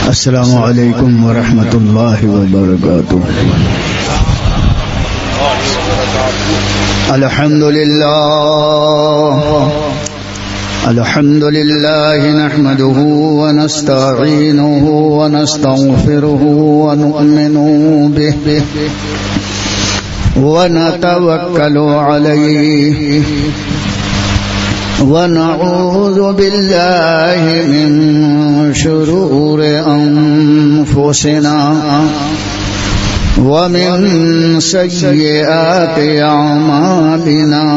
السلام علیکم ورحمۃ اللہ وبرکاتہ. الحمد لله نحمده ونستعينه ونستغفره ونؤمن به ونتوكل عليه ونعوذ بالله من شرور أنفسنا ومن سيئات أعمالنا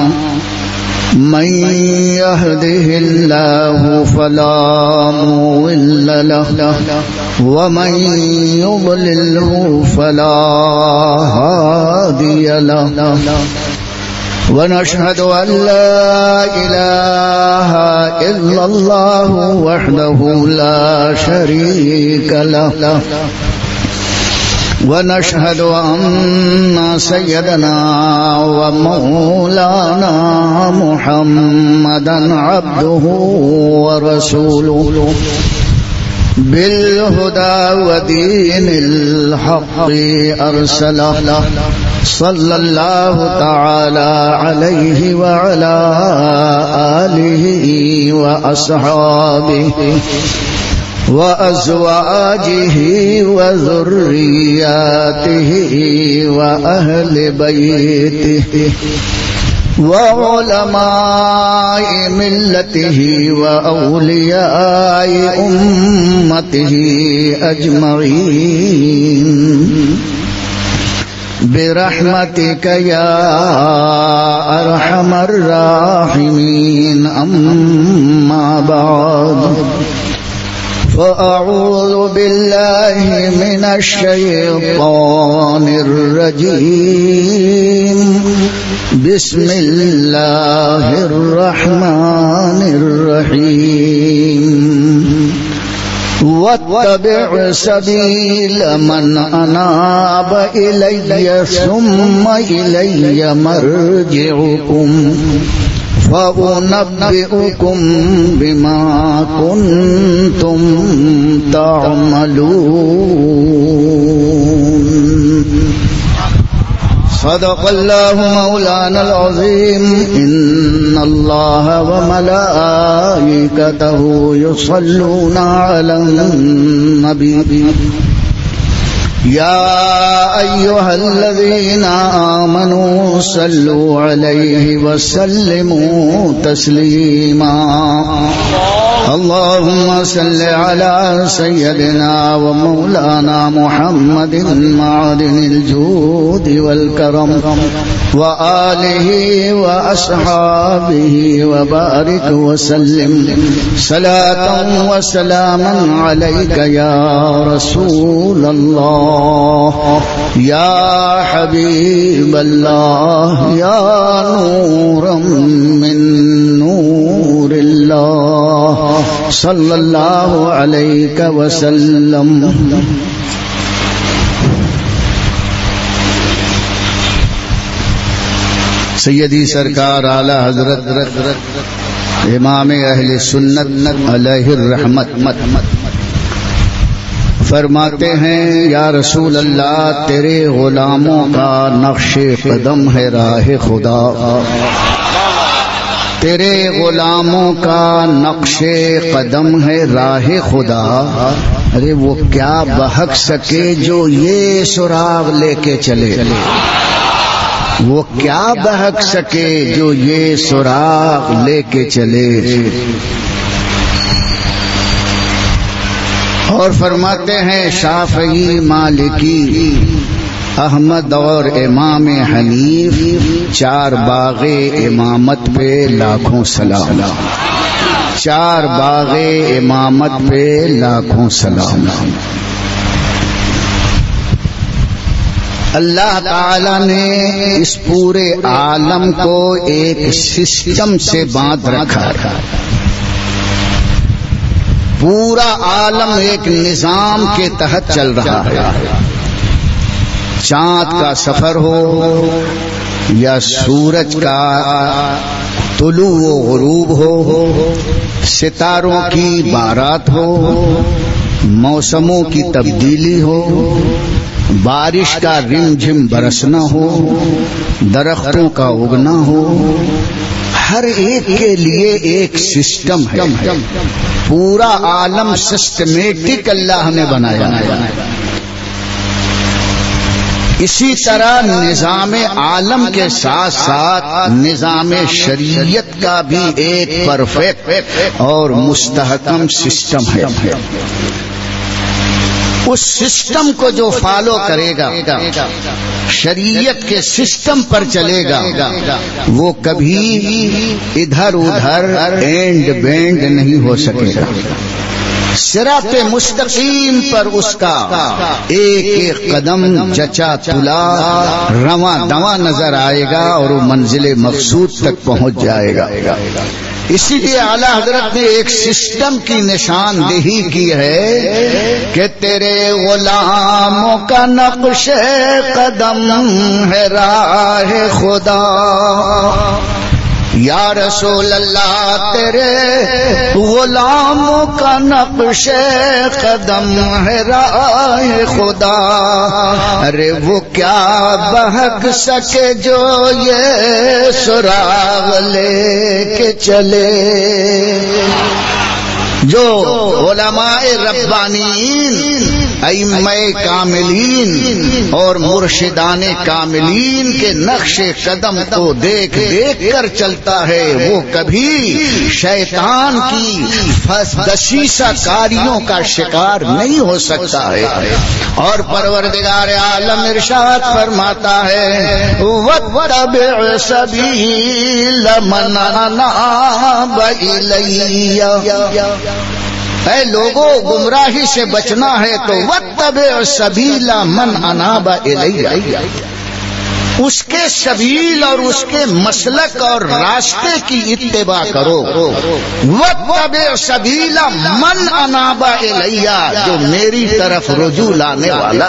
من يهده الله فلا مضل له ومن يضلله فلا هادي له ونشهد أن لا إله إلا الله وحده لا شريك له ونشهد أن سيدنا ومولانا محمدا عبده ورسوله بالهدى ودين الحق أرسله صلى الله تعالى عليه وعلى آله وأصحابه وأزواجه وذرياته وأهل بيته وعلماء ملته وأولياء أمته أجمعين برحمتك يا أرحم الراحمين. أما بعد فأعوذ بالله من الشيطان الرجيم. بسم الله الرحمن الرحيم. واتبع سبيل من أناب إلي ثم إلي مرجعكم فأنبئكم بما كنتم تعملون. صدق الله مولانا العظيم. إن الله وملائكته يصلون على النبي يا أيها الذين آمنوا صلوا عليه وسلموا تسليما. اللهم صل على سيدنا ومولانا محمد معدن الجود والكرم وآله وأصحابه وبارك وسلم صلاة وسلاما عليك يا رسول الله يا حبيب الله يا نورا من نور الله صلى الله عليك وسلم. سیدی سرکار اعلی حضرت امام اہل سنت علیہ الرحمت فرماتے ہیں یا رسول اللہ تیرے غلاموں کا نقش قدم ہے راہ خدا. تیرے غلاموں کا نقش قدم ہے راہ خدا. ارے وہ کیا بہک سکے جو یہ سراغ لے کے چلے. وہ کیا بہک سکے جو یہ سراغ لے کے چلے. اور فرماتے ہیں شافعی مالکی احمد اور امام حنیف چار باغ امامت پہ لاکھوں سلام. چار باغ امامت پہ لاکھوں سلام. اللہ تعالی نے اس پورے عالم کو ایک سسٹم سے باندھ رکھا ہے. پورا عالم ایک نظام کے تحت چل رہا ہے. چاند کا سفر ہو یا سورج کا طلوع و غروب ہو، ستاروں کی بارات ہو، موسموں کی تبدیلی ہو، بارش کا رم جھم برسنا ہو، درختوں کا اگنا ہو، ہر ایک کے لیے ایک سسٹم ہے. پورا عالم سسٹمیٹک اللہ نے بنایا. اسی طرح نظام عالم کے ساتھ ساتھ نظام شریعت کا بھی ایک پرفیکٹ اور مستحکم سسٹم ہے. اس سسٹم کو جو فالو کرے گا، شریعت کے سسٹم پر چلے گا، وہ کبھی ادھر ادھر اینڈ بینڈ نہیں ہو سکے گا. صراط مستقیم پر اس کا ایک ایک قدم جچا تلا رواں دواں نظر آئے گا اور وہ منزل مقصود تک پہنچ جائے گا. اسی لیے اعلی حضرت نے ایک سسٹم کی نشاندہی کی ہے کہ تیرے غلاموں کا نقش قدم ہے راہ خدا. یا رسول اللہ تیرے غلاموں کا نقش قدم ہے راہ خدا. ارے وہ کیا بہک سکے جو یہ سراغ لے کے چلے. جو علماء ربانیین، ائمہ کاملین اور مرشدان کاملین کے نقش قدم کو دیکھ دیکھ کر چلتا ہے، وہ کبھی شیطان کی دسیسہ کاریوں کا شکار نہیں ہو سکتا ہے. اور پروردگار عالم ارشاد فرماتا ہے وَاتَّبِعْ سَبِيلَ مَنْ أَنَابَ إِلَيَّ. اے لوگوں، گمراہی سے بچنا ہے تو وَاتَّبِعْ سَبِيلَ مَنْ أَنَابَ إِلَيَّ. اس کے سبیل اور اس کے مسلک اور راستے کی اتباع کرو. وَاتَّبِعْ سَبِيلَ مَنْ أَنَابَ إِلَيَّ، جو میری طرف رجوع لانے والا.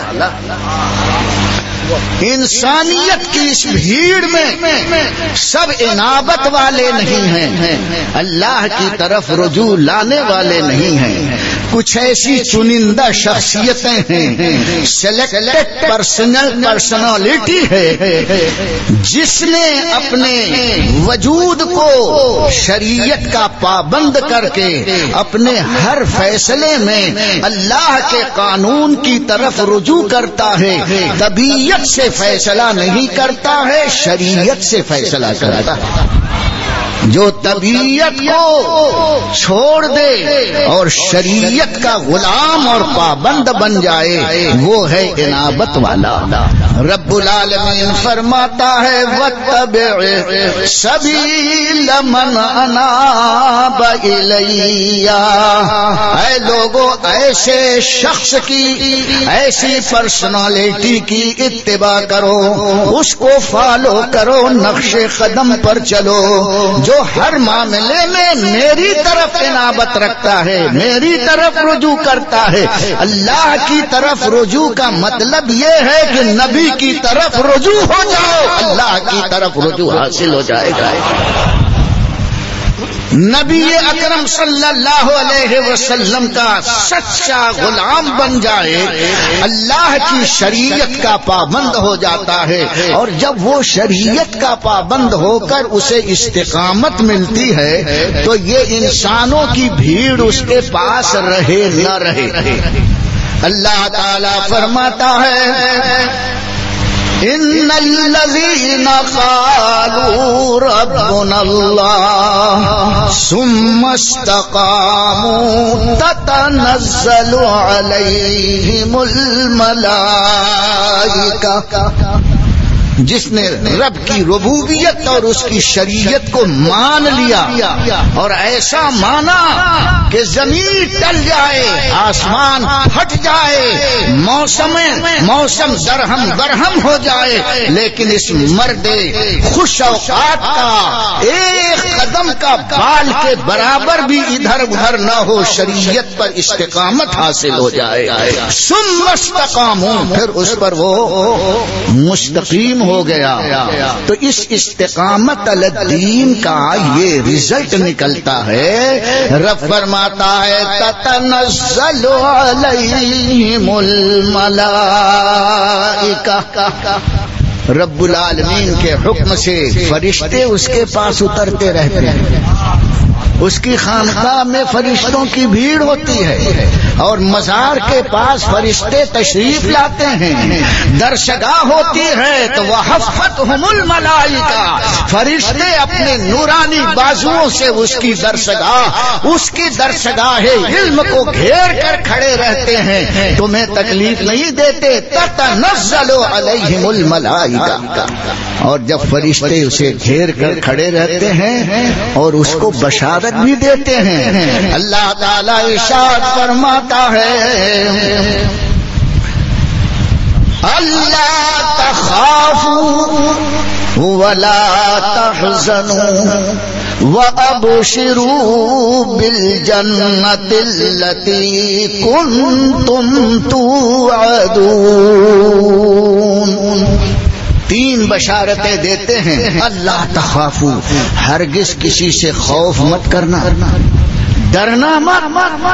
انسانیت کی اس بھیڑ میں سب انابت والے نہیں ہیں، اللہ کی طرف رجوع لانے والے نہیں ہیں. کچھ ایسی چنندہ شخصیتیں ہیں، سلیکٹڈ پرسنالٹی ہے، جس نے اپنے وجود کو شریعت کا پابند کر کے اپنے ہر فیصلے میں اللہ کے قانون کی طرف رجوع کرتا ہے. طبیعت سے فیصلہ نہیں کرتا ہے، شریعت سے فیصلہ کرتا ہے. جو طبیعت کو چھوڑ دے اور شریعت کا غلام اور پابند بن جائے، وہ ہے انابت والا. رب العالمین فرماتا ہے وَاتَّبِعْ سَبِيلَ مَنْ أَنَابَ إِلَيَّ. اے لوگوں، ایسے شخص کی، ایسی پرسنالٹی کی اتباع کرو، اس کو فالو کرو، نقش قدم پر چلو، جو ہر معاملے میں میری طرف انابت رکھتا ہے، میری طرف رجوع کرتا ہے. اللہ کی طرف رجوع کا مطلب یہ ہے کہ نبی کی طرف رجوع ہو جاؤ، اللہ کی طرف رجوع حاصل ہو جائے گا. نبی اکرم صلی اللہ علیہ وسلم کا سچا غلام بن جائے، اللہ کی شریعت کا پابند ہو جاتا ہے. اور جب وہ شریعت کا پابند ہو کر اسے استقامت ملتی ہے تو یہ انسانوں کی بھیڑ اس کے پاس رہے نہ رہے. اللہ تعالی فرماتا ہے ان الذين قالوا ربنا الله ثم استقاموا تتنزل عليهم الملائكة. جس نے رب کی ربوبیت اور اس کی شریعت کو مان لیا اور ایسا مانا کہ زمین ٹل جائے، آسمان پھٹ جائے، موسم درہم برہم ہو جائے، لیکن اس مرد خوش اوقات کا ایک قدم کا بال کے برابر بھی ادھر ادھر نہ ہو، شریعت پر استقامت حاصل ہو جائے. ثم استقاموا، پھر اس پر وہ مستقیم ہو گیا. تو اس استقامت علی الدین کا یہ رزلٹ نکلتا ہے. رب فرماتا ہے تتنزل علیہم الملائکہ، رب العالمین کے حکم سے فرشتے اس کے پاس اترتے رہتے ہیں. اس کی خانقاہ میں فرشتوں کی بھیڑ ہوتی ہے اور مزار کے پاس فرشتے تشریف لاتے ہیں. درسگاہ ہوتی ہے تو وحفتہم الملائکہ، فرشتے اپنے نورانی بازوؤں سے اس کی درسگاہ علم کو گھیر کر کھڑے رہتے ہیں. تمہیں تکلیف نہیں دیتے. تتنزل علیہم الملائکہ، اور جب فرشتے اسے گھیر کر کھڑے رہتے ہیں اور اس کو بشارت بھی دیتے ہیں. اللہ تعالی ارشاد فرماتا ہے اللہ تخافوا ولا تحزنوا وابشروا بالجنة التي كنتم توعدون. 3 بشارتیں دیتے ہیں. اللہ تخافو، ہرگز کسی سے خوف مت کرنا، ڈرنا مت.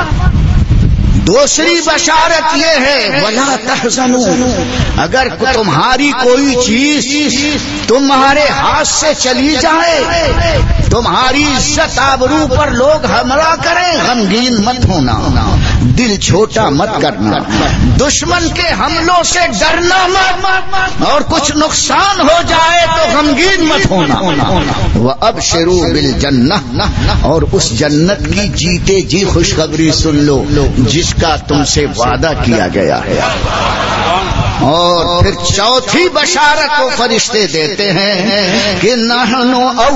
دوسری بشارت یہ ہے ولا تحزنوا، اگر تمہاری کوئی چیز تمہارے ہاتھ سے چلی جائے، تمہاری عزت آبرو پر لوگ حملہ کریں، غمگین مت ہونا، دل چھوٹا مت کرنا، دشمن کے حملوں سے ڈرنا مت، اور کچھ نقصان ہو جائے تو غمگین مت ہونا. وَأَبْشِرُوا بِالْجَنَّةِ، اور اس جنت کی جیتے جی خوشخبری سن لو جس کا تم سے وعدہ کیا گیا ہے. اور پھر چوتھی بشارت کو فرشتے دیتے ہیں کہ نحن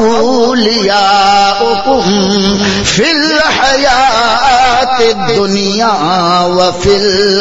اولیاؤکم فی الحیات الدنیا وفی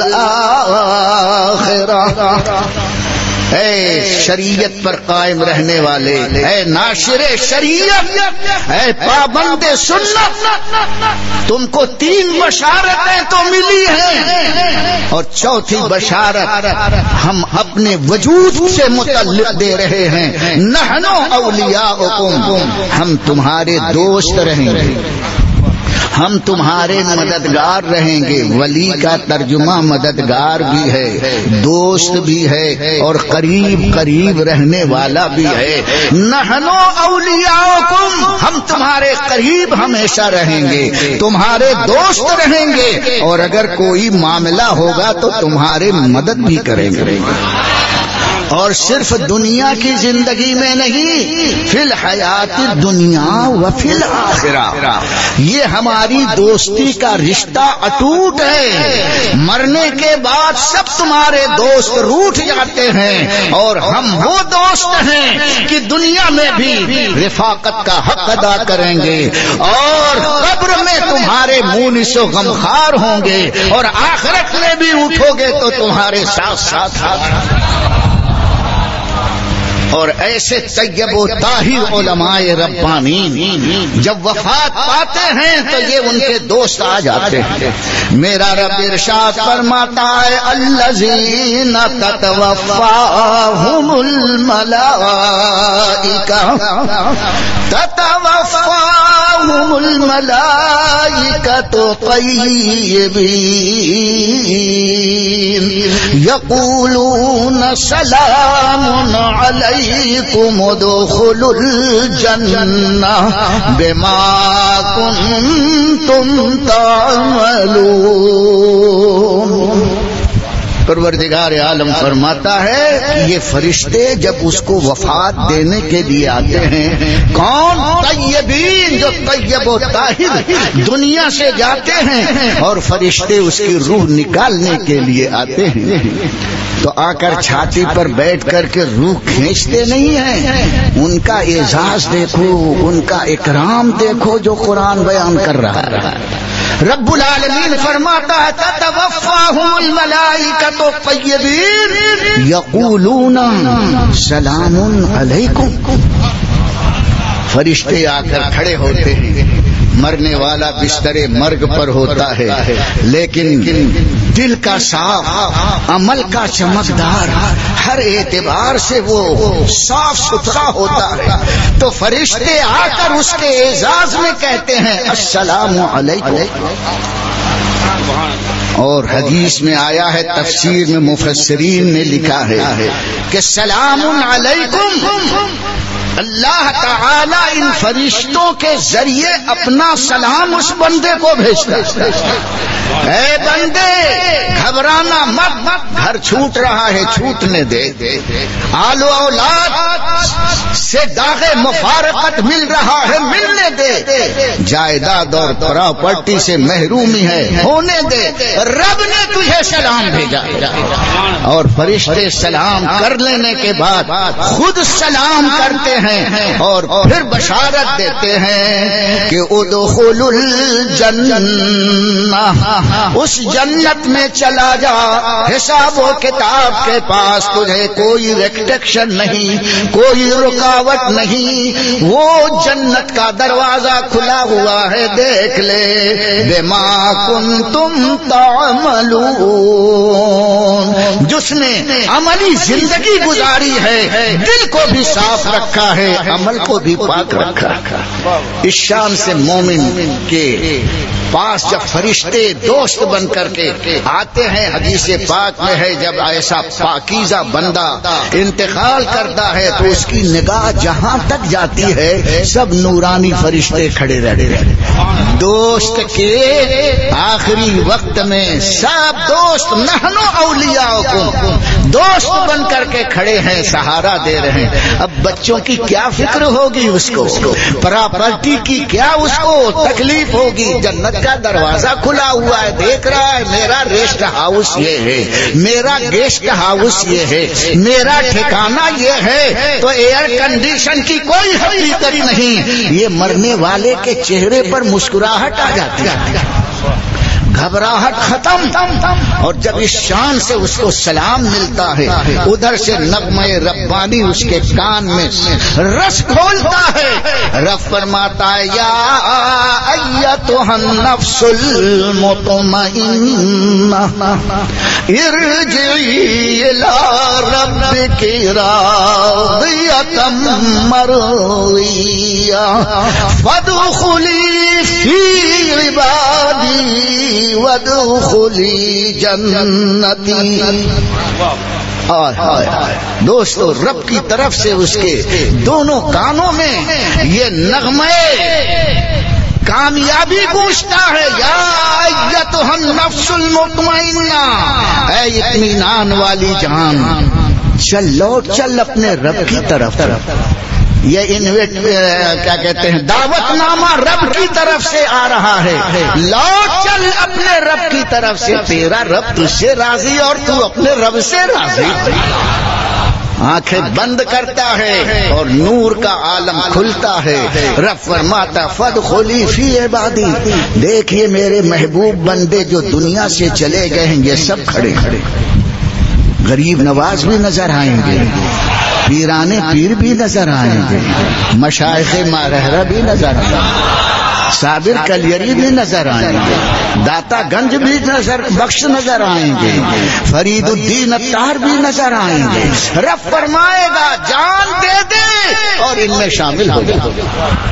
الآخرہ. اے شریعت پر قائم رہنے والے، اے ناشر شریعت، اے پابند سنت، تم کو 3 بشارتیں تو ملی ہیں، اور چوتھی بشارت ہم اپنے وجود سے متعلق دے رہے ہیں. نحن اولیاؤکم، ہم تمہارے دوست رہیں گے، ہم تمہارے مددگار رہیں گے. ولی کا ترجمہ مددگار بھی ہے، دوست بھی ہے، اور قریب رہنے والا بھی ہے. نحن اولیاؤکم، ہم تمہارے قریب ہمیشہ رہیں گے، تمہارے دوست رہیں گے، اور اگر کوئی معاملہ ہوگا تو تمہارے مدد بھی کریں گے. اور صرف دنیا کی زندگی میں نہیں، فی الحیات دنیا و فی الآخرہ. یہ ہماری دوستی کا رشتہ اٹوٹ ہے. مرنے کے بعد سب تمہارے دوست روٹھ جاتے ہیں، اور ہم وہ دوست ہیں کہ دنیا میں بھی رفاقت کا حق ادا کریں گے، اور قبر میں تمہارے مونس و غمخوار ہوں گے، اور آخرت میں بھی اٹھو گے تو تمہارے ساتھ ساتھ. اور ایسے طیب و طاہر علماء ربانین جب وفات پاتے ہیں تو یہ ان کے دوست آ جاتے ہیں. میرا رب ارشاد فرماتا ہے الذین تتوفاہم الملائکہ، تتوفاہم الملائکۃ طیبین یقولون سلام علیکم ادخلوا الجنہ بما کنتم تعملون. پروردگار عالم فرماتا ہے یہ فرشتے جب اس کو وفات دینے کے لیے آتے ہیں، کون؟ طیبین، جو طیب و طاہر دنیا سے جاتے ہیں، اور فرشتے اس کی روح نکالنے کے لیے آتے ہیں. تو آ کر چھاتی پر بیٹھ کر کے روح کھینچتے نہیں ہیں. ان کا اعزاز دیکھو، ان کا اکرام دیکھو جو قرآن بیان کر رہا ہے. رب العالمین فرماتا ہے تتوفاہم الملائکۃ طیبین یقولون سلام علیکم. فرشتے آ کر کھڑے ہوتے ہیں، مرنے والا بستر مرگ پر ہوتا ہے، لیکن دل کا صاف، عمل کا چمکدار، ہر اعتبار سے وہ صاف ستھرا ہوتا ہے، تو فرشتے آ کر اس کے اعزاز میں کہتے ہیں السلام علیکم۔ اور حدیث میں آیا ہے، تفسیر میں مفسرین نے لکھا ہے کہ سلام علیکم، اللہ تعالی ان فرشتوں کے ذریعے اپنا سلام اس بندے کو بھیجتا ہے، اے بندے گھبرانا مت، گھر چھوٹ رہا ہے چھوٹنے دے، آل و اولاد سے داغ مفارقت مل رہا ہے ملنے دے، جائیداد اور پراپرٹی سے محرومی ہے ہونے دے، رب نے تجھے سلام بھیجا۔ اور فرشتے سلام کر لینے کے بعد خود سلام کرتے ہیں اور پھر بشارت دیتے ہیں کہ ادخلوا الجنہ، اس جنت میں چلا جا، حساب و کتاب کے پاس تجھے کوئی ریسٹرکشن نہیں، کوئی رکاوٹ نہیں، وہ جنت کا دروازہ کھلا ہوا ہے، دیکھ لے، بما کنتم تعملون، جس نے عملی زندگی گزاری ہے، دل کو بھی صاف رکھا ہے، عمل کو بھی پاک رکھا۔ اس شان سے مومن کے پاس جب فرشتے دوست بن کر کے آتے ہیں، حدیث پاک میں ہے جب ایسا پاکیزہ بندہ انتقال کرتا ہے تو اس کی نگاہ جہاں تک جاتی ہے سب نورانی فرشتے کھڑے رہتے ہیں، دوست کے آخری وقت میں سب دوست نحنو اولیاءکم، دوست بن کر کے کھڑے ہیں، سہارا دے رہے ہیں۔ اب بچوں کی کیا فکر ہوگی اس کو، پراپرٹی کی کیا اس کو تکلیف ہوگی، جنت کا دروازہ کھلا ہوا ہے، دیکھ رہا ہے میرا ریسٹ ہاؤس یہ ہے، میرا گیسٹ ہاؤس یہ ہے، میرا ٹھکانہ یہ ہے، تو ایئر کنڈیشن کی کوئی حقیقت نہیں، یہ مرنے والے کے چہرے پر مسکراہٹ آ جاتی ہے، گھبراہٹ ختم۔ اور جب اس شان سے اس کو سلام ملتا ہے، ادھر سے نغمہ ربانی اس کے کان میں رس کھولتا ہے، رب فرماتا ہے یا ایتھا النفس المطمئنہ ارجعی الی ربک راضیۃ مرضیہ فادخلی فی عبادی وادخلی جنتی۔ دوستو رب کی طرف سے اس کے دونوں کانوں میں یہ نغمے کامیابی گونجتا ہے، یا ایتھا النفس المطمئنہ، اے اطمینان والی جان، چل لوٹ چل اپنے رب کی طرف۔ یہ کیا کہتے ہیں، دعوت نامہ رب کی طرف سے آ رہا ہے، لوٹ چل اپنے رب کی طرف سے، تیرا رب تجھ سے راضی اور تو اپنے رب سے راضی۔ آنکھیں بند کرتا ہے اور نور کا عالم کھلتا ہے، رب فرماتا فادخلی فی عبادی، دیکھیے میرے محبوب بندے جو دنیا سے چلے گئے ہیں یہ سب کھڑے کھڑے، غریب نواز بھی نظر آئیں گے، پیرانے پیر بھی نظر آئیں گے، مشائخ مارہرہ بھی نظر آئیں گے، صابر کلیری بھی نظر آئیں گے، داتا گنج بھی نظر بخش نظر آئیں گے، فرید الدین اتار بھی نظر آئیں گے۔ رب فرمائے گا جان دے دے اور ان میں شامل ہو جائے،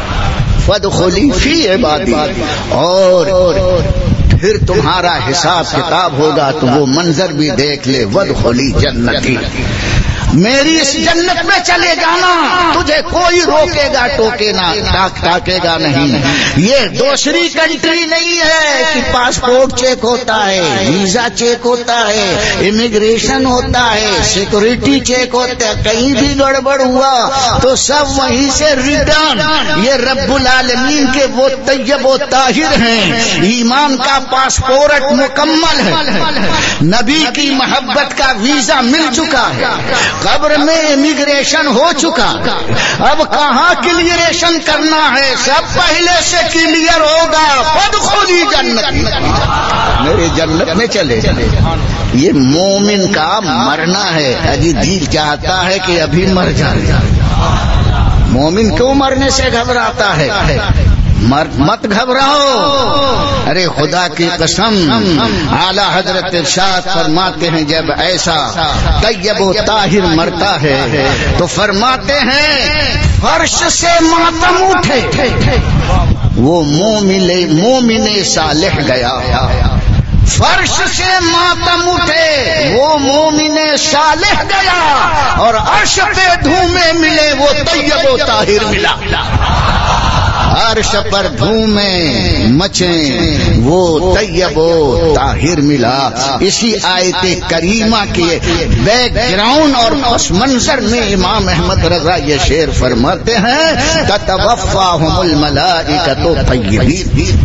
فادخلی فی عبادی، اور پھر تمہارا حساب کتاب ہوگا تو وہ منظر بھی دیکھ لے، وادخلی جنتی، میری اس جنت میں چلے جانا، تجھے کوئی روکے گا ٹوکے نہ ٹاکے گا نہیں۔ یہ دوسری کنٹری نہیں ہے کہ پاسپورٹ چیک ہوتا ہے، ویزا چیک ہوتا ہے، امیگریشن ہوتا ہے، سیکورٹی چیک ہوتا ہے، کہیں بھی گڑبڑ ہوا تو سب وہیں سے ریٹرن۔ یہ رب العالمین کے وہ طیب و طاہر ہیں، ایمان کا پاسپورٹ مکمل ہے، نبی کی محبت کا ویزا مل چکا ہے، قبر میں امیگریشن ہو چکا، اب کہاں کلیئریشن کرنا ہے، سب پہلے سے کلیئر ہوگا، فادخلی جنتی، میرے جنت میں چلے۔ یہ مومن کا مرنا ہے، اجی دل چاہتا ہے کہ ابھی مر جائے۔ مومن کیوں مرنے سے گھبراتا ہے؟ مت گھبراؤ. ارے خدا کی قسم اعلی حضرت ارشاد فرماتے ہیں جب ایسا طیب و طاہر مرتا ہے تو فرماتے ہیں فرش سے ماتم اٹھے وہ مومن صالح گیا. فرش سے ماتم اٹھے وہ مومن صالح گیا اور عرش پہ دھومے ملے وہ طیب و طاہر ملا. عرش پر دھومیں مچیں وہ طیب و طاہر ملا. اسی آیت کریمہ کے بیک گراؤنڈ اور پس منظر میں امام احمد رضا یہ شعر فرماتے ہیں تتوفاہم الملائکۃ طیبین.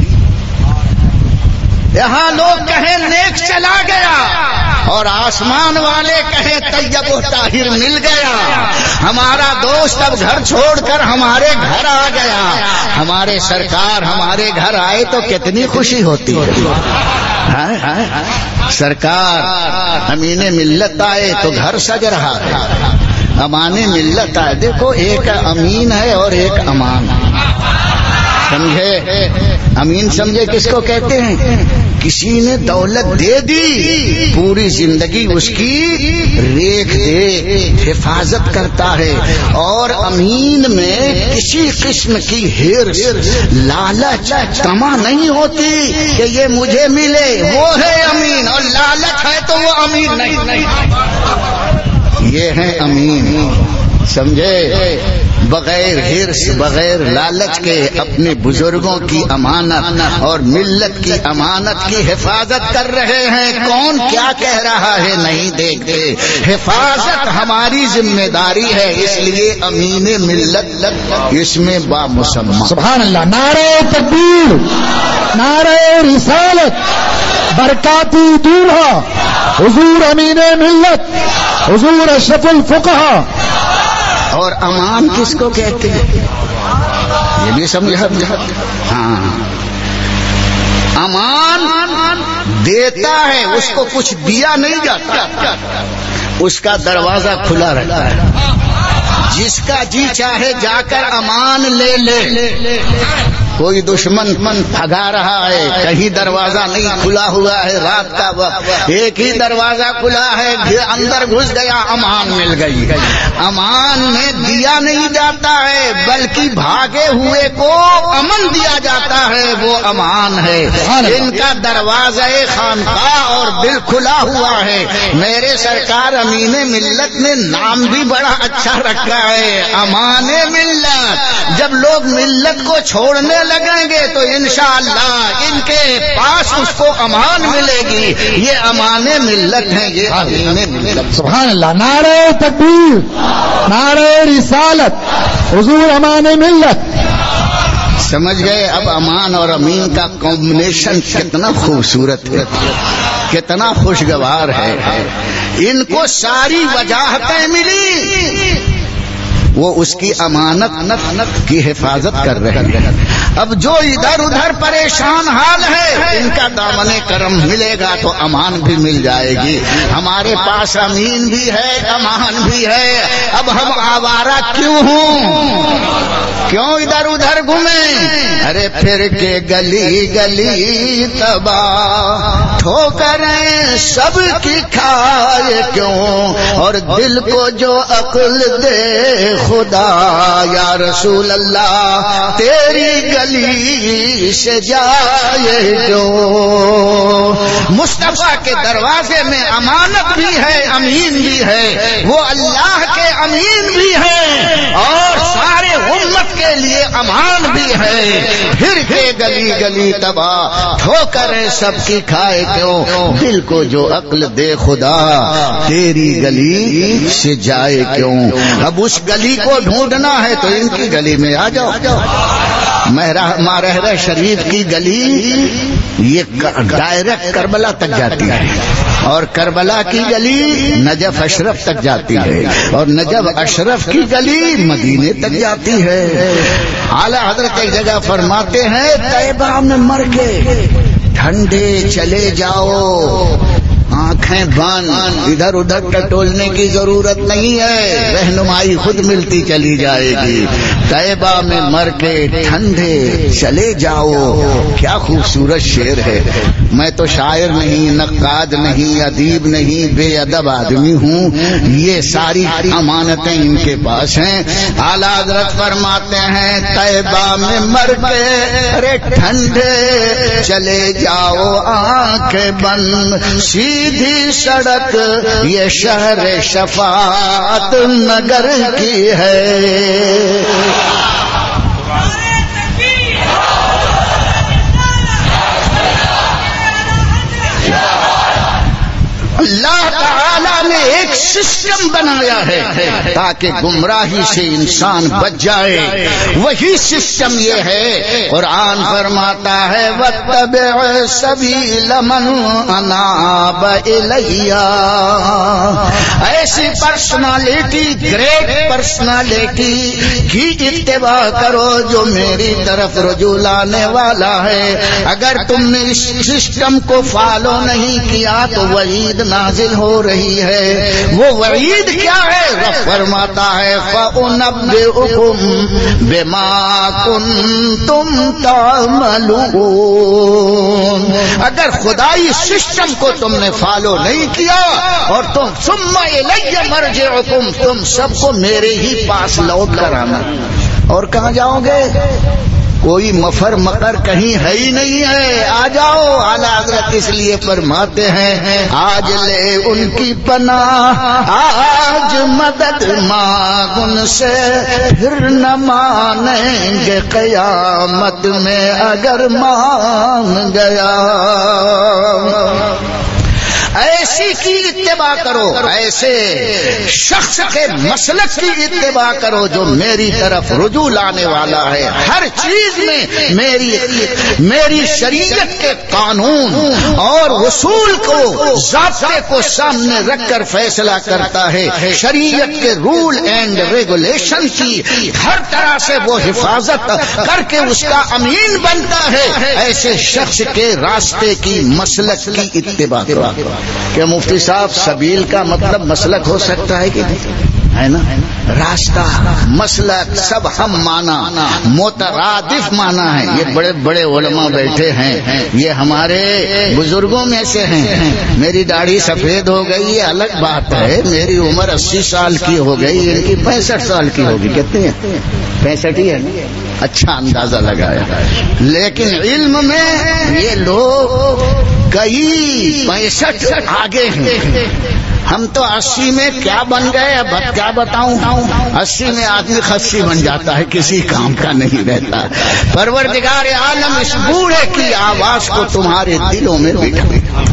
یہاں لوگ کہیں نیک چلا گیا اور آسمان والے کہیں طیب و طاہر مل گیا. ہمارا دوست اب گھر چھوڑ کر ہمارے گھر آ گیا. ہمارے سرکار ہمارے گھر آئے تو کتنی خوشی ہوتی ہے. سرکار امین ملت آئے تو گھر سج رہا ہے. امان ملت آئے. دیکھو ایک امین ہے اور ایک امان. سمجھے؟ امین سمجھے کس کو کہتے ہیں؟ کسی نے دولت دے دی پوری زندگی اس کی ریکھ دے حفاظت کرتا ہے. اور امین میں کسی قسم کی ہرس لالچ طمع نہیں ہوتی کہ یہ مجھے ملے. وہ ہے امین. اور لالچ ہے تو وہ امین نہیں. یہ ہے امین. سمجھے؟ بغیر ہرس بغیر لالچ کے اپنے بزرگوں کی امانت اور ملت کی امانت کی حفاظت کر رہے ہیں. کون کیا کہہ رہا ہے نہیں دیکھتے. حفاظت ہماری ذمہ داری ہے. اس لیے امین ملت اس میں بامسمى. سبحان اللہ. نعرہ تکبیر، نعرہ رسالت، برکاتی دولہا حضور امین ملت، حضور اشرف الفقہا. اور امان کس کو کہتے ہیں یہ بھی سمجھا. ہاں امان دیتا ہے اس کو کچھ دیا نہیں جاتا. اس کا دروازہ کھلا رہتا ہے. جس کا جی چاہے جا کر امان لے لے. کوئی دشمن بھگا رہا ہے کہیں دروازہ نہیں کھلا ہوا ہے. رات کا وقت ایک ہی دروازہ کھلا ہے اندر گھس گیا امان مل گئی. امان میں دیا نہیں جاتا ہے بلکہ بھاگے ہوئے کو امن دیا جاتا ہے. وہ امان ہے. ان کا دروازہ خانقاہ اور دل کھلا ہوا ہے. میرے سرکار امین ملت نے نام بھی بڑا اچھا رکھا ہے امان ملت. جب لوگ ملت کو چھوڑنے لگیں گے تو انشاءاللہ ان کے پاس اس کو امان ملے گی. یہ امان ملت ہیں. یہ امین ملت. سبحان اللہ. نعرہ تکبیر، نعرہ رسالت، حضور امان ملت. سمجھ گئے؟ اب امان اور امین کا کمبینیشن کتنا خوبصورت ہے، کتنا خوشگوار ہے. ان کو ساری وجاہتیں ملی. وہ اس کی امانت کی حفاظت کر رہے ہیں. اب جو ادھر ادھر پریشان حال ہے ان کا دامن کرم ملے گا تو امان بھی مل جائے گی. ہمارے پاس امین بھی ہے امان بھی ہے. اب ہم آوارہ کیوں ہوں؟ کیوں ادھر ادھر گھومیں؟ ارے پھر کے گلی گلی تباہ ٹھوکریں سب کی کھائے کیوں؟ اور دل کو جو عقل دے خدا یا رسول اللہ تیری گلی سے جائے جو. مصطفیٰ کے دروازے میں امانت بھی ہے امین بھی ہے. وہ اللہ کے امین بھی ہے اور سارے امت کے لیے امان بھی ہے. پھر کے گلی گلی تباہ ٹھوکریں سب کی کھائے کیوں؟ دل کو جو عقل دے خدا تیری گلی سے جائے کیوں؟ اب اس گلی کو ڈھونڈنا ہے تو ان کی گلی میں آ جاؤ. مارہرہ شریف کی گلی یہ ڈائریکٹ کربلا تک جاتی ہے اور کربلا کی گلی نجف اشرف تک جاتی ہے اور نجف اشرف کی گلی مدینے تک جاتی ہے. اعلی حضرت ایک جگہ فرماتے ہیں طیبہ میں مر کے ٹھنڈے چلے جاؤ آنکھیں بند. ادھر ادھر ٹٹولنے کی ضرورت نہیں ہے. رہنمائی خود ملتی چلی جائے گی. طیبہ میں مر کے ٹھنڈے چلے جاؤ. کیا خوبصورت شعر ہے. میں تو شاعر نہیں، نقاد نہیں، ادیب نہیں، بے ادب آدمی ہوں. یہ ساری امانتیں ان کے پاس ہیں. اعلیٰ حضرت فرماتے ہیں طیبہ میں مر کے ارے ٹھنڈے چلے جاؤ آنکھیں بند، سیدھی سڑک یہ شہر شفاعت نگر کی ہے. اللہ تعالی نے ایک سسٹم بنایا ہے تاکہ گمراہی سے انسان بچ جائے. وہی سسٹم یہ ہے. قرآن فرماتا ہے وَاتَّبِعْ سَبِيلَ مَنْ أَنَابَ إِلَيَّ. ایسی پرسنالٹی، گریٹ پرسنالٹی کی اتباع کرو جو میری طرف رجوع لانے والا ہے. اگر تم نے اس سسٹم کو فالو نہیں کیا تو وعید نازل ہو رہی ہے. وہ وعید کیا ہے؟ رب فرماتا ہے فَأُنَبِّئُكُم بِمَا كُنتُم تَعْمَلُونَ. اگر خدائی سسٹم کو تم نے فالو نہیں کیا اور تم ثُمَّ إِلَيَّ مَرْجِعُكُم، تم سب کو میرے ہی پاس لوٹ کر آنا. اور کہاں جاؤ گے؟ کوئی مفر مقر کہیں ہے ہی نہیں ہے. آ جاؤ. اعلیٰ حضرت اس لیے فرماتے ہیں آج لے ان کی پناہ، آج مدد مانگ ان سے، پھر نہ مانیں گے قیامت میں اگر مان گیا. ایسی کی اتباع کرو، ایسے شخص کے مسلک کی اتباع کرو جو میری طرف رجوع لانے والا ہے. ہر چیز میں میری شریعت کے قانون اور اصول کو، ضابطے کو سامنے رکھ کر فیصلہ کرتا ہے. شریعت کے رول اینڈ ریگولیشن کی ہر طرح سے وہ حفاظت کر کے اس کا امین بنتا ہے. ایسے شخص کے راستے کی، مسلک کی اتباع کرو. کہ مفتی صاحب سبیل کا مطلب مسلک ہو سکتا ہے کہ ہے نا؟ راستہ، مسلک سب ہم مانا، مترادف مانا ہے. یہ بڑے بڑے علماء بیٹھے ہیں، یہ ہمارے بزرگوں میں سے ہیں. میری داڑھی سفید ہو گئی یہ الگ بات ہے. میری عمر 80 سال کی ہو گئی، ان کی 65 سال کی ہوگی. کتنی ہے؟ 65 ہی ہے. اچھا اندازہ لگایا. لیکن علم میں یہ لوگ کئی 65 آگے ہیں. ہم تو 80 میں کیا بن گئے؟ اب کیا بتاؤں. 80 میں آدمی خصی بن جاتا ہے، کسی کام کا نہیں رہتا. پروردگار عالم اس بوڑھے کی آواز کو تمہارے دلوں میں بٹھا.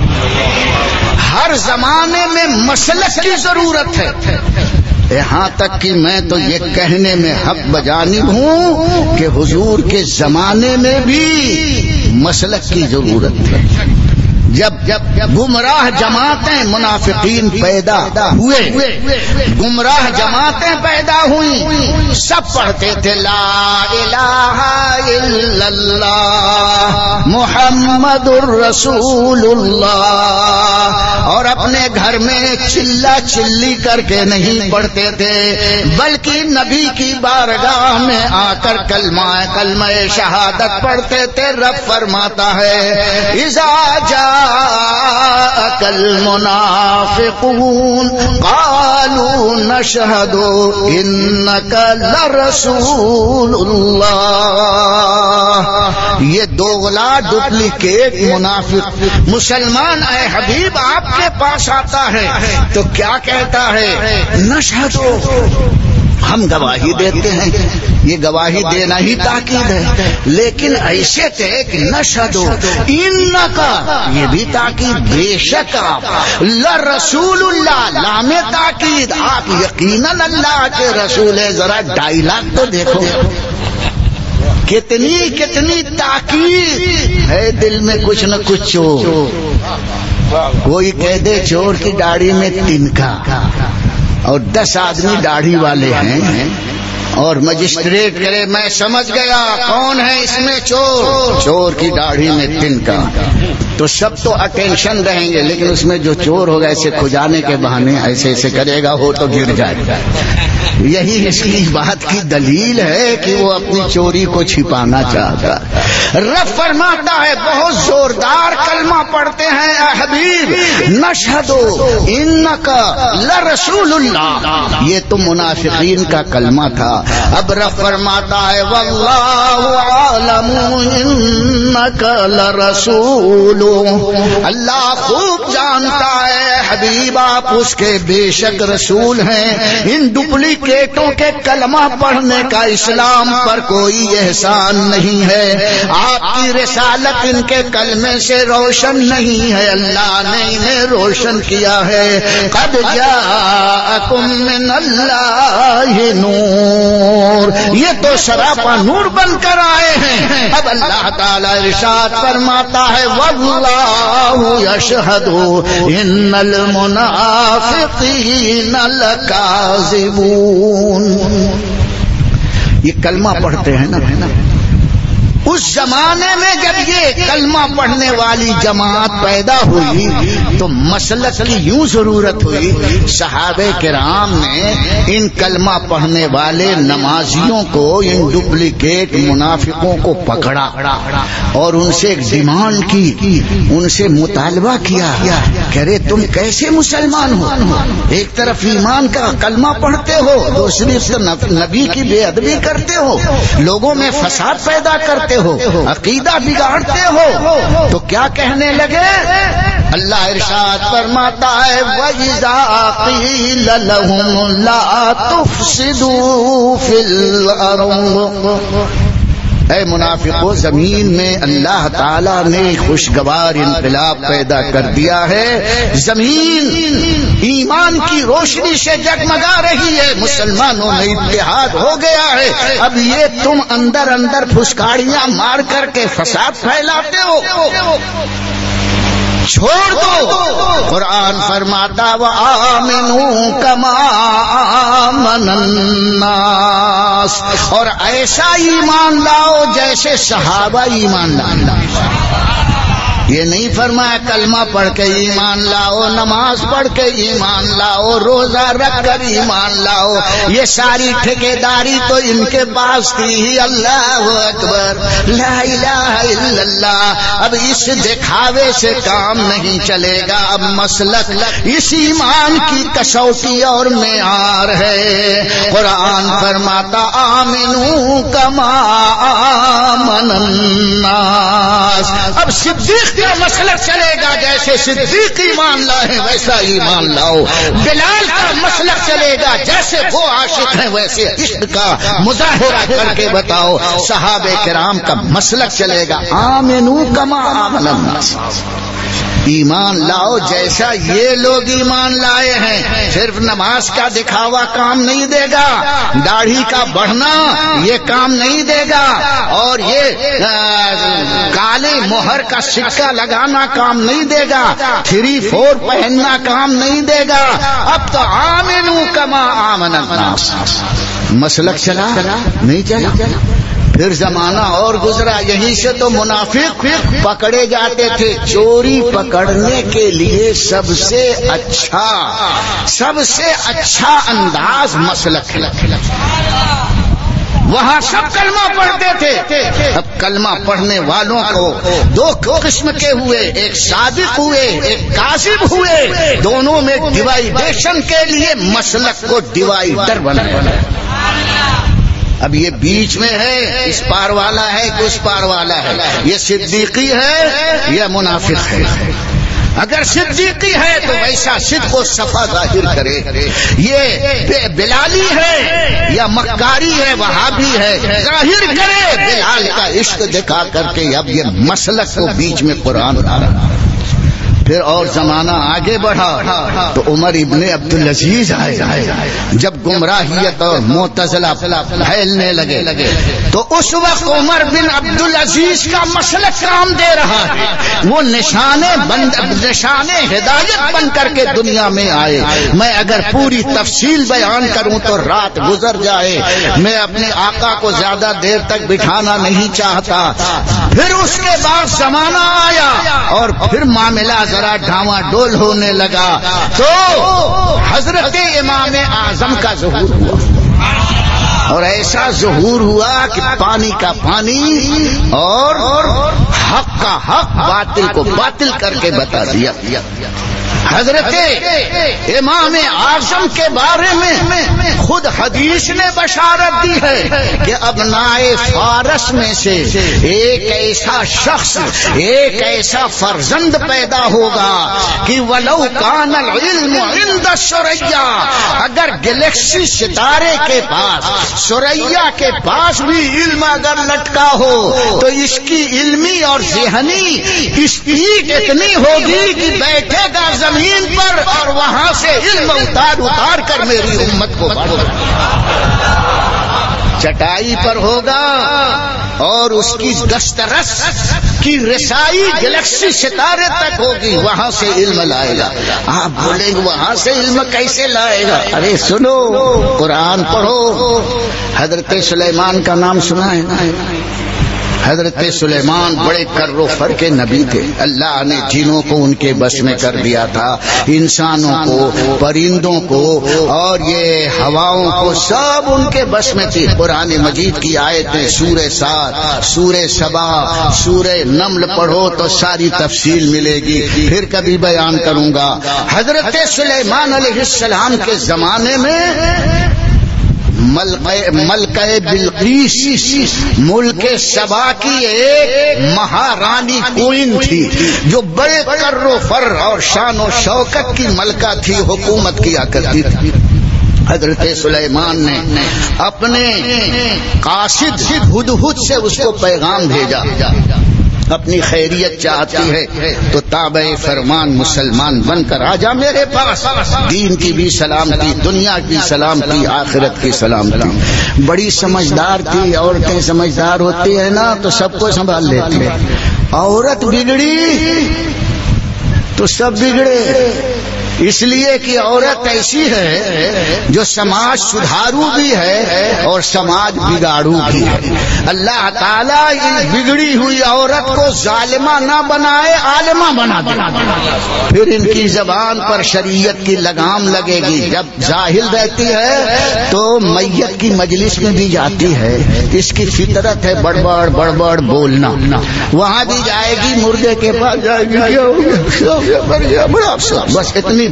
ہر زمانے میں مسلک کی ضرورت ہے. یہاں تک کہ میں تو یہ کہنے میں حق بجانب ہوں کہ حضور کے زمانے میں بھی مسلک کی ضرورت ہے. جب گمراہ جماعتیں منافقین پیدا ہوئے، گمراہ جماعتیں پیدا ہوئیں، سب پڑھتے تھے لا الہ الا اللہ محمد الرسول اللہ، اور اپنے گھر میں چلا چلی کر کے نہیں پڑھتے تھے بلکہ نبی کی بارگاہ میں آ کر کلمہ شہادت پڑھتے تھے. رب فرماتا ہے اذا جاء المنافقون قالوا نشهد انك لرسول اللہ. یہ دوغلا ڈپلیکیٹ منافق مسلمان اے حبیب آپ کے پاس آتا ہے تو کیا کہتا ہے؟ نشهد، ہم گواہی دیتے ہیں. یہ گواہی دینا ہی تاکید ہے، لیکن ایسے تھے کہ نشہد انکا، یہ بھی تاکید، بے شک آپ لرسول اللہ، لام تاکید، آپ یقیناً اللہ کے رسول ہیں. ذرا ڈائلاگ تو دیکھو، کتنی تاکید ہے. دل میں کچھ نہ کچھ چور، کوئی کہہ دے چور کی داڑھی میں تنکا، اور 10 آدمی داڑھی والے ہیں، اور مجسٹریٹ کرے میں سمجھ گیا کون ہے اس میں چور، چور کی داڑھی میں تنکا. تو سب تو اٹینشن رہیں گے، لیکن اس میں جو چور ہوگا ایسے کھجانے کے بہانے ایسے ایسے کرے گا، ہو تو گر جائے. یہی اس کی بات کی دلیل ہے کہ وہ اپنی چوری کو چھپانا چاہتا. رب فرماتا ہے بہت زوردار کلمہ پڑھتے ہیں اے حبیب، نشہد انک لرسول اللہ. یہ تو منافقین کا کلمہ تھا. اب رب فرماتا ہے واللہ عالم انک لرسول. اللہ خوب جانتا ہے حبیب آپ اس کے بے شک رسول ہیں. ان ڈپلیکیٹوں کے کلمہ پڑھنے کا اسلام پر کوئی احسان نہیں ہے. آپ کی رسالت ان کے کلمے سے روشن نہیں ہے، اللہ نے انہیں روشن کیا ہے. قد جاءکم من اللہ نور، یہ تو سراپا نور بن کر آئے ہیں. اب اللہ تعالی ارشاد فرماتا ہے واللہ یشہد ان المنافقین لکاذبون. یہ کلمہ پڑھتے ہیں نا. اس زمانے میں جب یہ کلمہ پڑھنے والی جماعت پیدا ہوئی تو مسلک کی یوں ضرورت ہوئی، صحابہ کرام نے ان کلمہ پڑھنے والے نمازیوں کو، ان ڈپلیکیٹ منافقوں کو پکڑا اور ان سے ایک ڈیمانڈ کی، ان سے مطالبہ کیا کہ ارے تم کیسے مسلمان ہو؟ ایک طرف ایمان کا کلمہ پڑھتے ہو، دوسری طرف نبی کی بے ادبی کرتے ہو، لوگوں میں فساد پیدا کرتے ہو، عقیدہ بگاڑتے ہو. تو کیا کہنے لگے؟ اللہ ارشاد فرماتا ہے وَإِذَا قِيلَ لَهُمْ لَا تُفْسِدُوا فِي الْأَرْضِ. اے منافقو، زمین میں اللہ تعالیٰ نے خوشگوار انقلاب پیدا کر دیا ہے. زمین ایمان کی روشنی سے جگمگا رہی ہے، مسلمانوں میں اتحاد ہو گیا ہے. اب یہ تم اندر اندر پھسکاڑیاں مار کر کے فساد پھیلاتے ہو، چھوڑ دو. قرآن فرماتا وآمنوا کما آمن الناس، اور ایسا ایمان لاؤ جیسے صحابہ ایمان لائے. یہ نہیں فرمایا کلمہ پڑھ کے ایمان لاؤ، نماز پڑھ کے ایمان لاؤ، روزہ رکھ کر ایمان لاؤ. یہ ساری ٹھیکیداری تو ان کے پاس تھی ہی. اللہ اکبر، لا الہ الا اللہ. اب اس دکھاوے سے کام نہیں چلے گا. اب مسلک اس ایمان کی کسوٹی اور معیار ہے. قرآن فرماتا آمنو کما آمن الناس. اب صدیق کا مسلک چلے گا، جیسے صدیق ایمان لائے ویسا ایمان لاؤ. بلال کا مسلک چلے گا، جیسے وہ عاشق ہیں ویسے عشق کا مظاہرہ کر کے بتاؤ. صحابہ کرام کا مسلک چلے گا آمنو کما آمن الناس. ایمان لاؤ جیسا یہ لوگ ایمان لائے ہیں. صرف نماز کا دکھاوا کام نہیں دے گا، داڑھی کا بڑھنا یہ کام نہیں دے گا، اور یہ کالے مہر کا سکہ لگانا کام نہیں دے گا، 3-4 پہننا کام نہیں دے گا. اب تو آمنو کما آمن الناس. مسلک چلا نہیں چلا. پھر زمانہ اور گزرا، یہیں سے تو منافق پکڑے جاتے تھے. چوری پکڑنے کے لیے سب سے اچھا انداز مسلک ہے. وہاں سب کلمہ پڑھتے تھے. اب کلمہ پڑھنے والوں کو 2 قسم کے ہوئے، ایک صادق ہوئے، ایک کاذب ہوئے. دونوں میں ڈیوائیڈیشن کے لیے مسلک کو ڈیوائیڈر بنایا. اب یہ بیچ میں ہے، اس پار والا ہے کہ اس پار والا ہے، یہ صدیقی ہے یا منافق ہے. اگر صدیقی ہے تو ویسا صدق و صفا ظاہر کرے. یہ بلالی ہے یا مکاری ہے، وہابی ہے، ظاہر کرے بلال کا عشق دکھا کر کے. اب یہ مسلک کو بیچ میں قرآن لا رہا. پھر اور زمانہ آگے بڑھا تو عمر ابن عبدالعزیز آئے. جب گمراہیت اور معتزلہ پھیلنے لگے تو اس وقت عمر بن عبدالعزیز کا مسلک کام دے رہا ہے. وہ نشان ہدایت بن کر کے دنیا میں آئے. میں اگر پوری تفصیل بیان کروں تو رات گزر جائے. میں اپنے آقا کو زیادہ دیر تک بٹھانا نہیں چاہتا. پھر اس کے بعد زمانہ آیا اور پھر معاملہ ذرا ڈھاواں ڈول ہونے لگا تو حضرت امام اعظم کا ظہور ہوا. اور ایسا ظہور ہوا کہ پانی کا پانی اور حق کا حق، باطل کو باطل کر کے بتا دیا. حضرت امام اعظم کے بارے میں خود حدیث نے بشارت دی ہے کہ ابنائے فارس میں سے ایک ایسا شخص، ایک ایسا فرزند پیدا ہوگا کہ ولو کان العلم عند ثریا، اگر گلیکسی ستارے کے پاس، ثریا کے پاس بھی علم اگر لٹکا ہو تو اس کی علمی اور ذہنی اسپیڈ اتنی ہوگی کہ بیٹھے گا زمین پر اور وہاں سے علم اتار کر میری امت کو چٹائی پر ہوگا اور اس کی دسترس کی رسائی گلیکسی ستارے تک ہوگی. وہاں سے علم لائے گا. آپ بولیں گے وہاں سے علم کیسے لائے گا؟ ارے سنو، قرآن پڑھو. حضرت سلیمان کا نام سنا ہے؟ حضرت سلیمان بڑے کر و فر کے نبی تھے. اللہ نے جنوں کو ان کے بس میں کر دیا تھا، انسانوں کو، پرندوں کو اور یہ ہواؤں کو سب ان کے بس میں تھی. قرآن مجید کی آیتیں سورہ 7، سورہ سبا، سورہ نمل پڑھو تو ساری تفصیل ملے گی. پھر کبھی بیان کروں گا. حضرت سلیمان علیہ السلام کے زمانے میں ملکہ بلقیس ملک سبا کی ایک مہارانی کوئن تھی جو بڑے کر و فر اور شان و شوکت کی ملکہ تھی، حکومت کیا کرتی تھی. حضرت سلیمان نے اپنے قاصد ہدہد سے اس کو پیغام بھیجا، اپنی خیریت چاہتی ہے تو تابع فرمان مسلمان بن کر آجا میرے پاس. دین کی بھی سلامتی، دنیا کی سلامتی، آخرت کی سلامتی. بڑی سمجھدار تھی. عورتیں سمجھدار ہوتی ہے نا تو سب کو سنبھال لیتی ہے. عورت بگڑی تو سب بگڑے. اس لیے کہ عورت ایسی ہے جو سماج سدھارو بھی ہے اور سماج بگاڑو بھی ہے. اللہ تعالیٰ اس بگڑی ہوئی عورت کو ظالمہ نہ بنائے، عالمہ بنا دے. پھر ان کی زبان پر شریعت کی لگام لگے گی. جب جاہل رہتی ہے تو میت کی مجلس میں بھی جاتی ہے. اس کی فطرت ہے بڑبڑ بولنا. وہاں بھی جائے گی، مردے کے پاس جائے گی، بس اتنی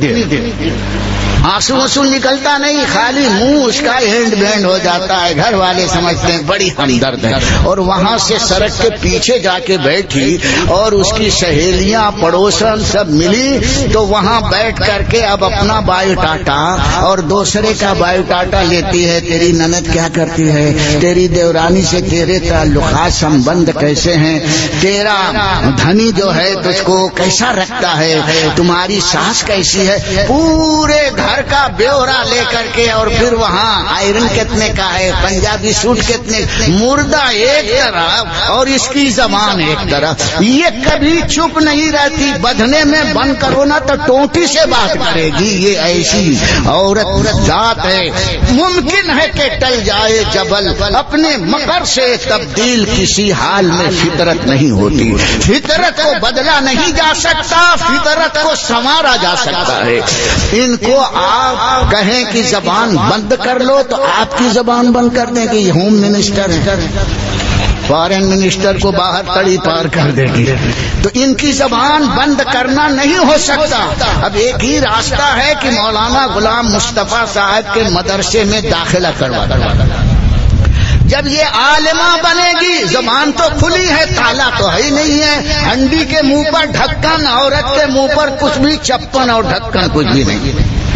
آنسو نکلتا نہیں، خالی منہ اس کا ہینڈ بینڈ ہو جاتا ہے. گھر والے سمجھتے ہیں بڑی ہمدرد ہے. اور وہاں سے سڑک کے پیچھے جا کے بیٹھی اور اس کی سہیلیاں پڑوسن سب ملی تو وہاں بیٹھ کر کے اب اپنا بایو ڈاٹا اور دوسرے کا بایو ڈاٹا لیتی ہے. تیری نند کیا کرتی ہے، تیری دیورانی سے تیرے تعلقات سمبند کیسے ہیں، تیرا دھنی جو ہے تجھ کو کیسا رکھتا ہے، تمہاری ساس کیسی ہے، پورے گھر کا بیورا لے کر کے. اور پھر وہاں آئرن کتنے کا ہے، پنجابی سوٹ کتنے، مردہ ایک طرف اور اس کی زبان ایک طرف. یہ کبھی چپ نہیں رہتی. بدھنے میں بند کرو نا تو ٹوٹی سے بات کرے گی. یہ ایسی عورت ذات ہے. ممکن ہے کہ ٹل جائے جبل، اپنے مکر سے تبدیل کسی حال میں فطرت نہیں ہوتی. فطرت کو بدلا نہیں جا سکتا، فطرت کو سنوارا جا سکتا ہے. ان کو آپ کہیں کہ زبان بند کر لو تو آپ کی زبان بند کر دیں کہ یہ ہوم منسٹر ہے، فارن منسٹر کو باہر تڑی پار کر دے گی. تو ان کی زبان بند کرنا نہیں ہو سکتا. اب ایک ہی راستہ ہے کہ مولانا غلام مصطفیٰ صاحب کے مدرسے میں داخلہ کروا دو. جب یہ عالمہ بنے گی، زبان تو کھلی ہے، تالا تو ہے ہی نہیں ہے. ہنڈی کے منہ پر ڈھکن، عورت کے منہ پر کچھ بھی چپن اور ڈھکن کچھ بھی نہیں.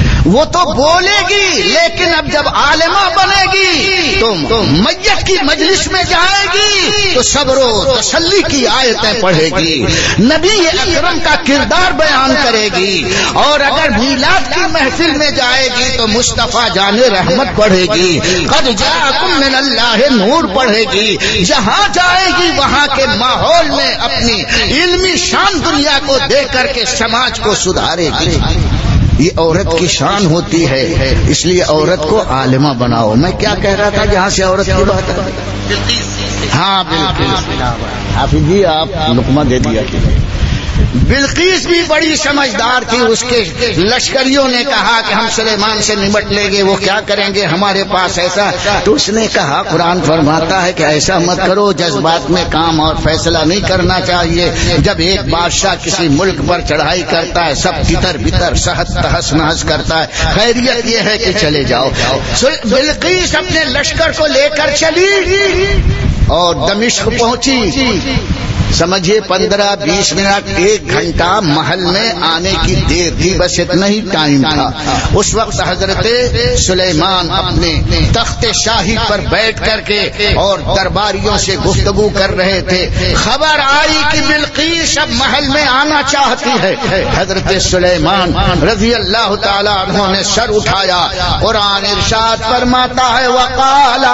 وہ تو بولے گی لیکن اب جب عالمہ بنے گی تو میت کی مجلس میں جائے گی تو صبر و تسلی کی آیتیں پڑھے گی، نبی اکرم کا کردار بیان کرے گی، اور اگر میلاد کی محفل میں جائے گی تو مصطفیٰ جان رحمت پڑھے گی، قد جاءکم من اللہ نور پڑھے گی، جہاں جائے گی وہاں کے ماحول میں اپنی علمی شان دنیا کو دے کر کے سماج کو سدھارے گی۔ یہ عورت کی شان ہوتی ہے، اس لیے عورت کو عالمہ بناؤ۔ میں کیا کہہ رہا تھا جہاں سے عورت کی بات ہے؟ ہاں بالکل حافظ جی آپ لقمہ دے دیا۔ بلقیس بھی بڑی سمجھدار تھی، اس کے لشکریوں نے کہا کہ ہم سلیمان سے نمٹ لیں گے، وہ کیا کریں گے ہمارے پاس ایسا، تو اس نے کہا قرآن فرماتا ہے کہ ایسا مت کرو، جذبات میں کام اور فیصلہ نہیں کرنا چاہیے۔ جب ایک بادشاہ کسی ملک پر چڑھائی کرتا ہے سب تتر بتر سہس تہس نہس کرتا ہے، خیریت یہ ہے کہ چلے جاؤ۔ بلقیس اپنے لشکر کو لے کر چلی اور دمشق پہنچی۔ سمجھے 15-20 منٹ 1 گھنٹہ محل میں آنے کی دیر تھی، بس اتنا ہی ٹائم تھا۔ اس وقت حضرت سلیمان اپنے تخت شاہی پر بیٹھ کر کے اور درباریوں سے گفتگو کر رہے تھے، خبر آئی کہ بلقیس اب محل میں آنا چاہتی ہے۔ حضرت سلیمان رضی اللہ تعالی عنہ نے سر اٹھایا، قرآن ارشاد فرماتا ہے وقال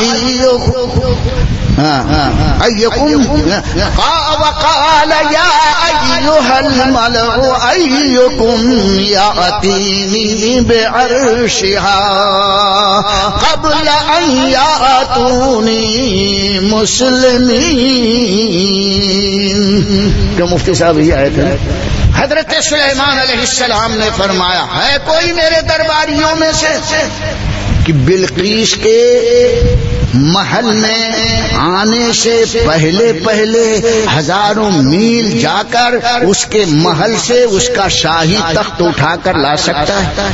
وقال يا أيها الملأ أيكم يأتيني بعرشها قبل أن يأتوني مسلمين۔ کیوں مفتی صاحب یہ آیت ہے؟ حضرت سلیمان علیہ السلام نے فرمایا ہے کوئی میرے درباریوں میں سے کہ بلقیس کے محل میں آنے سے پہلے ہزاروں میل جا کر اس کے محل سے اس کا شاہی تخت اٹھا کر لا سکتا ہے؟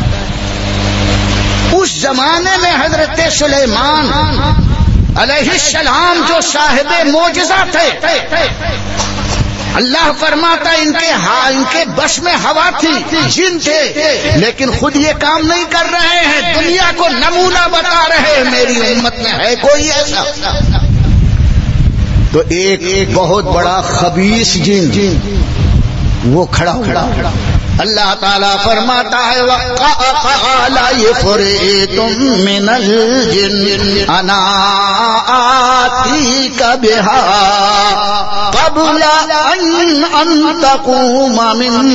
اس زمانے میں حضرت سلیمان علیہ السلام جو صاحب معجزہ تھے، اللہ فرماتا ان کے بس میں ہوا تھی، جن تھے، لیکن خود یہ کام نہیں کر رہے ہیں، دنیا کو نمونہ بتا رہے ہیں میری امت میں ہے کوئی ایسا۔ تو ایک بہت بڑا خبیث جن وہ کھڑا ہوا، اللہ تعالیٰ فرماتا ہے وَقَالَ عِفْرِيتٌ مِّنَ الْجِنِّ أَنَا آتِيكَ بِهَا قَبْلَ أَن تَقُومَ مِن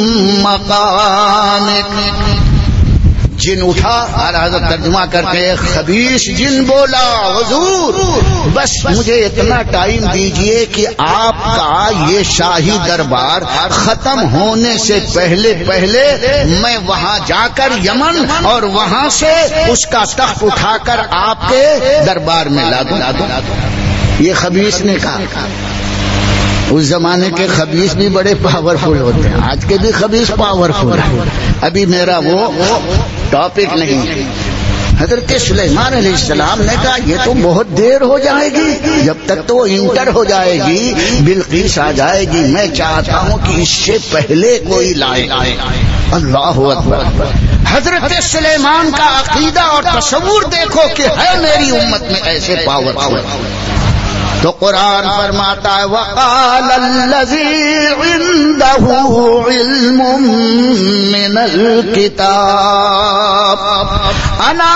مَّقَامِكَ۔ جن اٹھا، اعلیٰ حضرت ترجمہ کرتے ہیں خبیث جن بولا حضور بس مجھے اتنا ٹائم دیجئے کہ آپ کا یہ شاہی دربار ختم ہونے سے پہلے میں وہاں جا کر یمن اور وہاں سے اس کا تخت اٹھا کر آپ کے دربار میں لا دوں۔ یہ خبیث نے کہا۔ اس زمانے کے خبیث بھی بڑے پاورفل ہوتے ہیں، آج کے بھی خبیث پاورفل ہیں، ابھی میرا وہ ٹاپک نہیں ہے۔ حضرت سلیمان علیہ السلام نے کہا یہ تو بہت دیر ہو جائے گی، جب تک تو وہ انٹر ہو جائے گی، بلقیس آ جائے گی، میں چاہتا ہوں کہ اس سے پہلے کوئی لائے۔ اللہ اکبر۔ حضرت سلیمان کا عقیدہ اور تصور دیکھو کہ ہے میری امت میں ایسے پاورفل۔ تو قرآن فرماتا ہے وَقَالَ الَّذِي عِندَهُ عِلْمٌ مِّنَ الْكِتَابِ أَنَا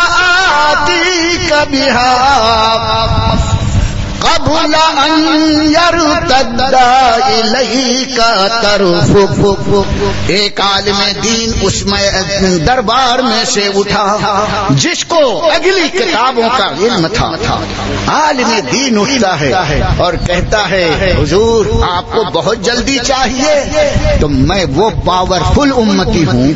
آتِيكَ بِهَا قَبْلَ أَن يَرْتَدَّ إِلَيْكَ طَرْفُكَ۔ ایک عالم دین اس میں دربار میں سے اٹھا جس کو اگلی کتابوں کا علم تھا، عالم دین اٹھتا ہے اور کہتا ہے حضور آپ کو بہت جلدی چاہیے، تو میں وہ پاورفل امتی ہوں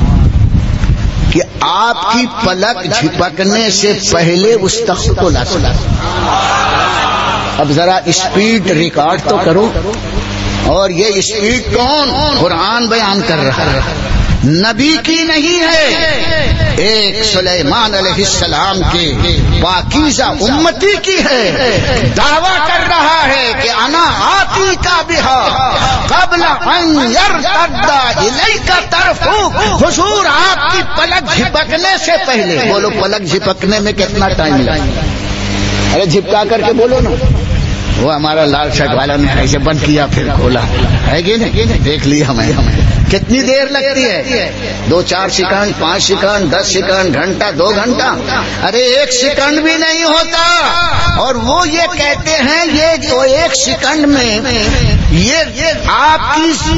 کہ آپ کی پلک جھپکنے سے پہلے اس تخت کو لا سکتا۔ اب ذرا اسپیڈ ریکارڈ تو کرو، اور یہ اسپیڈ کون؟ قرآن بیان کر رہا ہے، نبی کی نہیں ہے، ایک سلیمان علیہ السلام کے پاکیزہ امتی کی ہے۔ دعویٰ کر رہا ہے کہ انا آتی کا بہا قبل ان یرتد الیک طرفک، حضور آپ پلک جھپکنے سے پہلے. بولو پلک جھپکنے میں کتنا ٹائم لگا؟ ارے جھپکا کر کے بولو نا. وہ ہمارا لال شرٹ والا نے ایسے بند کیا پھر کھولا ہے کہ نہیں؟ دیکھ لیا ہمیں کتنی دیر لگتی ہے. 2-4 سیکنڈ 5 سیکنڈ 10 سیکنڈ گھنٹہ 2 گھنٹہ. ارے 1 سیکنڈ بھی نہیں ہوتا. اور وہ یہ کہتے ہیں یہ جو 1 سیکنڈ میں یہ آپ کی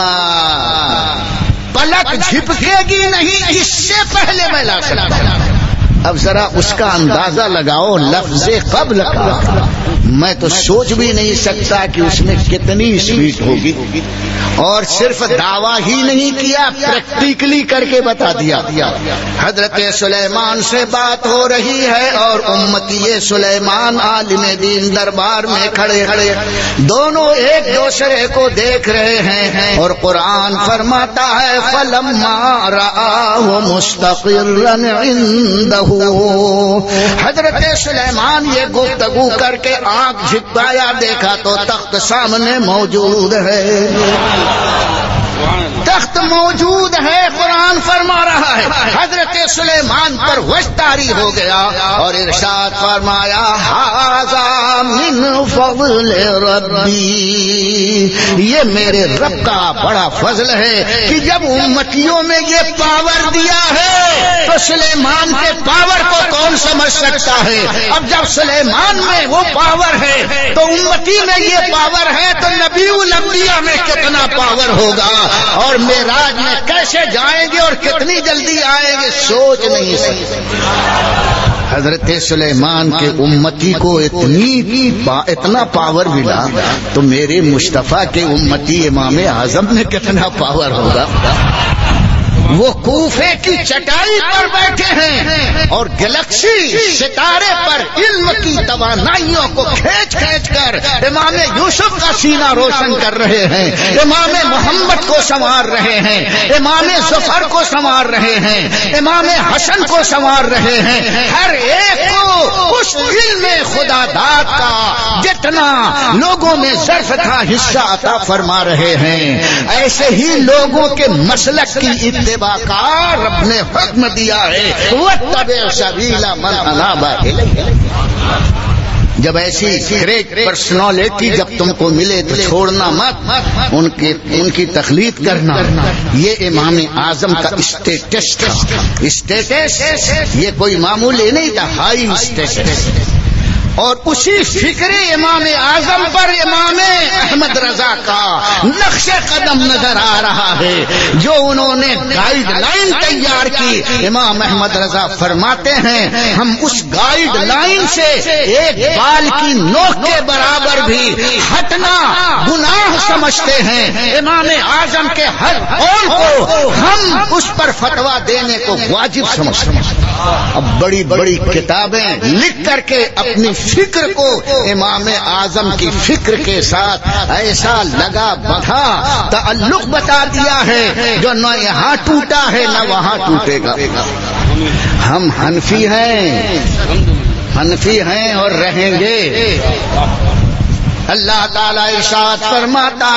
پلک جھپکے گی نہیں، اس سے پہلے میں لا سکتا ہوں. اب ذرا اس کا اندازہ لگاؤ لفظ قبل کا. میں تو سوچ بھی نہیں سکتا کہ اس میں کتنی اسپیڈ ہوگی. اور صرف دعویٰ ہی نہیں کیا، پریکٹیکلی کر کے بتا دیا. حضرت سلیمان سے بات ہو رہی ہے اور امتی سلیمان عالم دین دربار میں کھڑے کھڑے دونوں ایک دوسرے کو دیکھ رہے ہیں. اور قرآن فرماتا ہے فَلَمَّا رَآهُ مُسْتَقِرًّا عِندَهُ. حضرت سلیمان یہ گفتگو کر کے آنکھ جھپکایا، دیکھا تو تخت سامنے موجود ہے. تخت موجود ہے. قرآن فرما رہا ہے حضرت سلیمان پر وحی طاری ہو گیا اور ارشاد فرمایا ھذا من فضل ربی. یہ میرے رب کا بڑا فضل ہے کہ جب امتیوں میں یہ پاور دیا ہے تو سلیمان کے پاور کو کون سمجھ سکتا ہے. اب جب سلیمان میں وہ پاور ہے تو امتی میں یہ پاور ہے تو نبی الانبیاء میں کتنا پاور ہوگا. اور معراج میں کیسے جائیں گے اور کتنی جلدی آئیں گے سوچ نہیں سکتے. حضرت سلیمان کے امتی کو اتنا پاور ملا تو میرے مصطفیٰ کے امتی امام اعظم میں کتنا پاور ہوگا. وہ کوفے کی چٹائی پر بیٹھے ہیں اور گلیکسی ستارے پر علم کی توانائیوں کو کھینچ کھینچ کر امام یوسف کا سینہ روشن کر رہے ہیں، امام محمد کو سنوار رہے ہیں، امام ظفر کو سنوار رہے ہیں، امام حسن کو سنوار رہے ہیں. ہر ایک کو اس علم خدا داد کا جتنا لوگوں میں ظرف تھا حصہ عطا فرما رہے ہیں. ایسے ہی لوگوں کے مسلک کی اتباع کا رب نے حکم دیا ہے وَاتَّبِعْ سَبِيلَ مَنْ أَنَابَ إِلَيَّ. جب ایسی گریٹ پرسنالٹی جب تم کو ملے تو چھوڑنا مت، ان کی تخلیق کرنا. یہ امام اعظم کا اسٹیٹس تھا. اسٹیٹس یہ کوئی معمولی نہیں تھا، ہائی اسٹیٹس. اور اسی فکر امام اعظم پر امام احمد رضا کا نقش قدم نظر آ رہا ہے جو انہوں نے گائیڈ لائن تیار کی. امام احمد رضا فرماتے ہیں ہم اس گائیڈ لائن سے ایک بال کی نوک کے برابر بھی ہٹنا گناہ سمجھتے ہیں. امام اعظم کے ہر قول کو ہم اس پر فتویٰ دینے کو واجب سمجھتے ہیں. اب بڑی بڑی کتابیں لکھ کر کے اپنی فکر کو امام اعظم کی فکر کے ساتھ ایسا لگا بندھا تعلق بتا دیا ہے جو نہ یہاں ٹوٹا ہے نہ وہاں ٹوٹے گا. ہم حنفی ہیں اور رہیں گے. اللہ تعالیٰ ارشاد فرماتا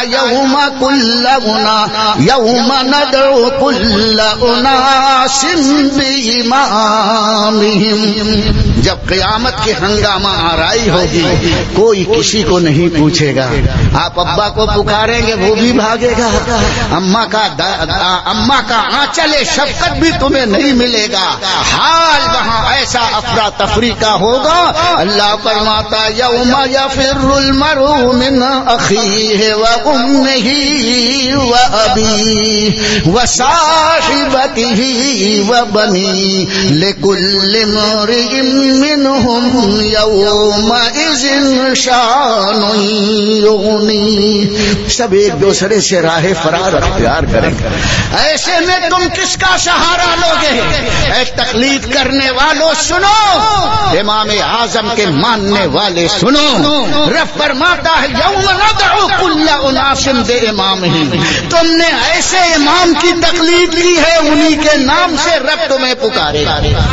یوم ندعو کل اناس بامامہم. جب قیامت کی ہنگامہ آرائی ہوگی کوئی کسی کو نہیں پوچھے گا. آپ ابا کو پکاریں گے وہ بھی بھاگے گا، اماں کا آنچل شفقت بھی تمہیں نہیں ملے گا. حال وہاں ایسا افراتفری کا ہوگا. اللہ فرماتا یوم یفر المرء من اخیہ وامہ وابیہ وصاحبتہ وبنیہ لکل امرئ منہم یومئذ شان یغنیہ. سب ایک دوسرے سے راہ فرار اختیار کریں. ایسے میں تم کس کا سہارا لوگے؟ اے تقلید کرنے والوں سنو، امام اعظم کے ماننے والے سنو. رب فرماتا ہے یوم ندعو کل اناس بامامہم. تم نے ایسے امام کی تقلید کی ہے انہی کے نام سے رب تمہیں پکارے.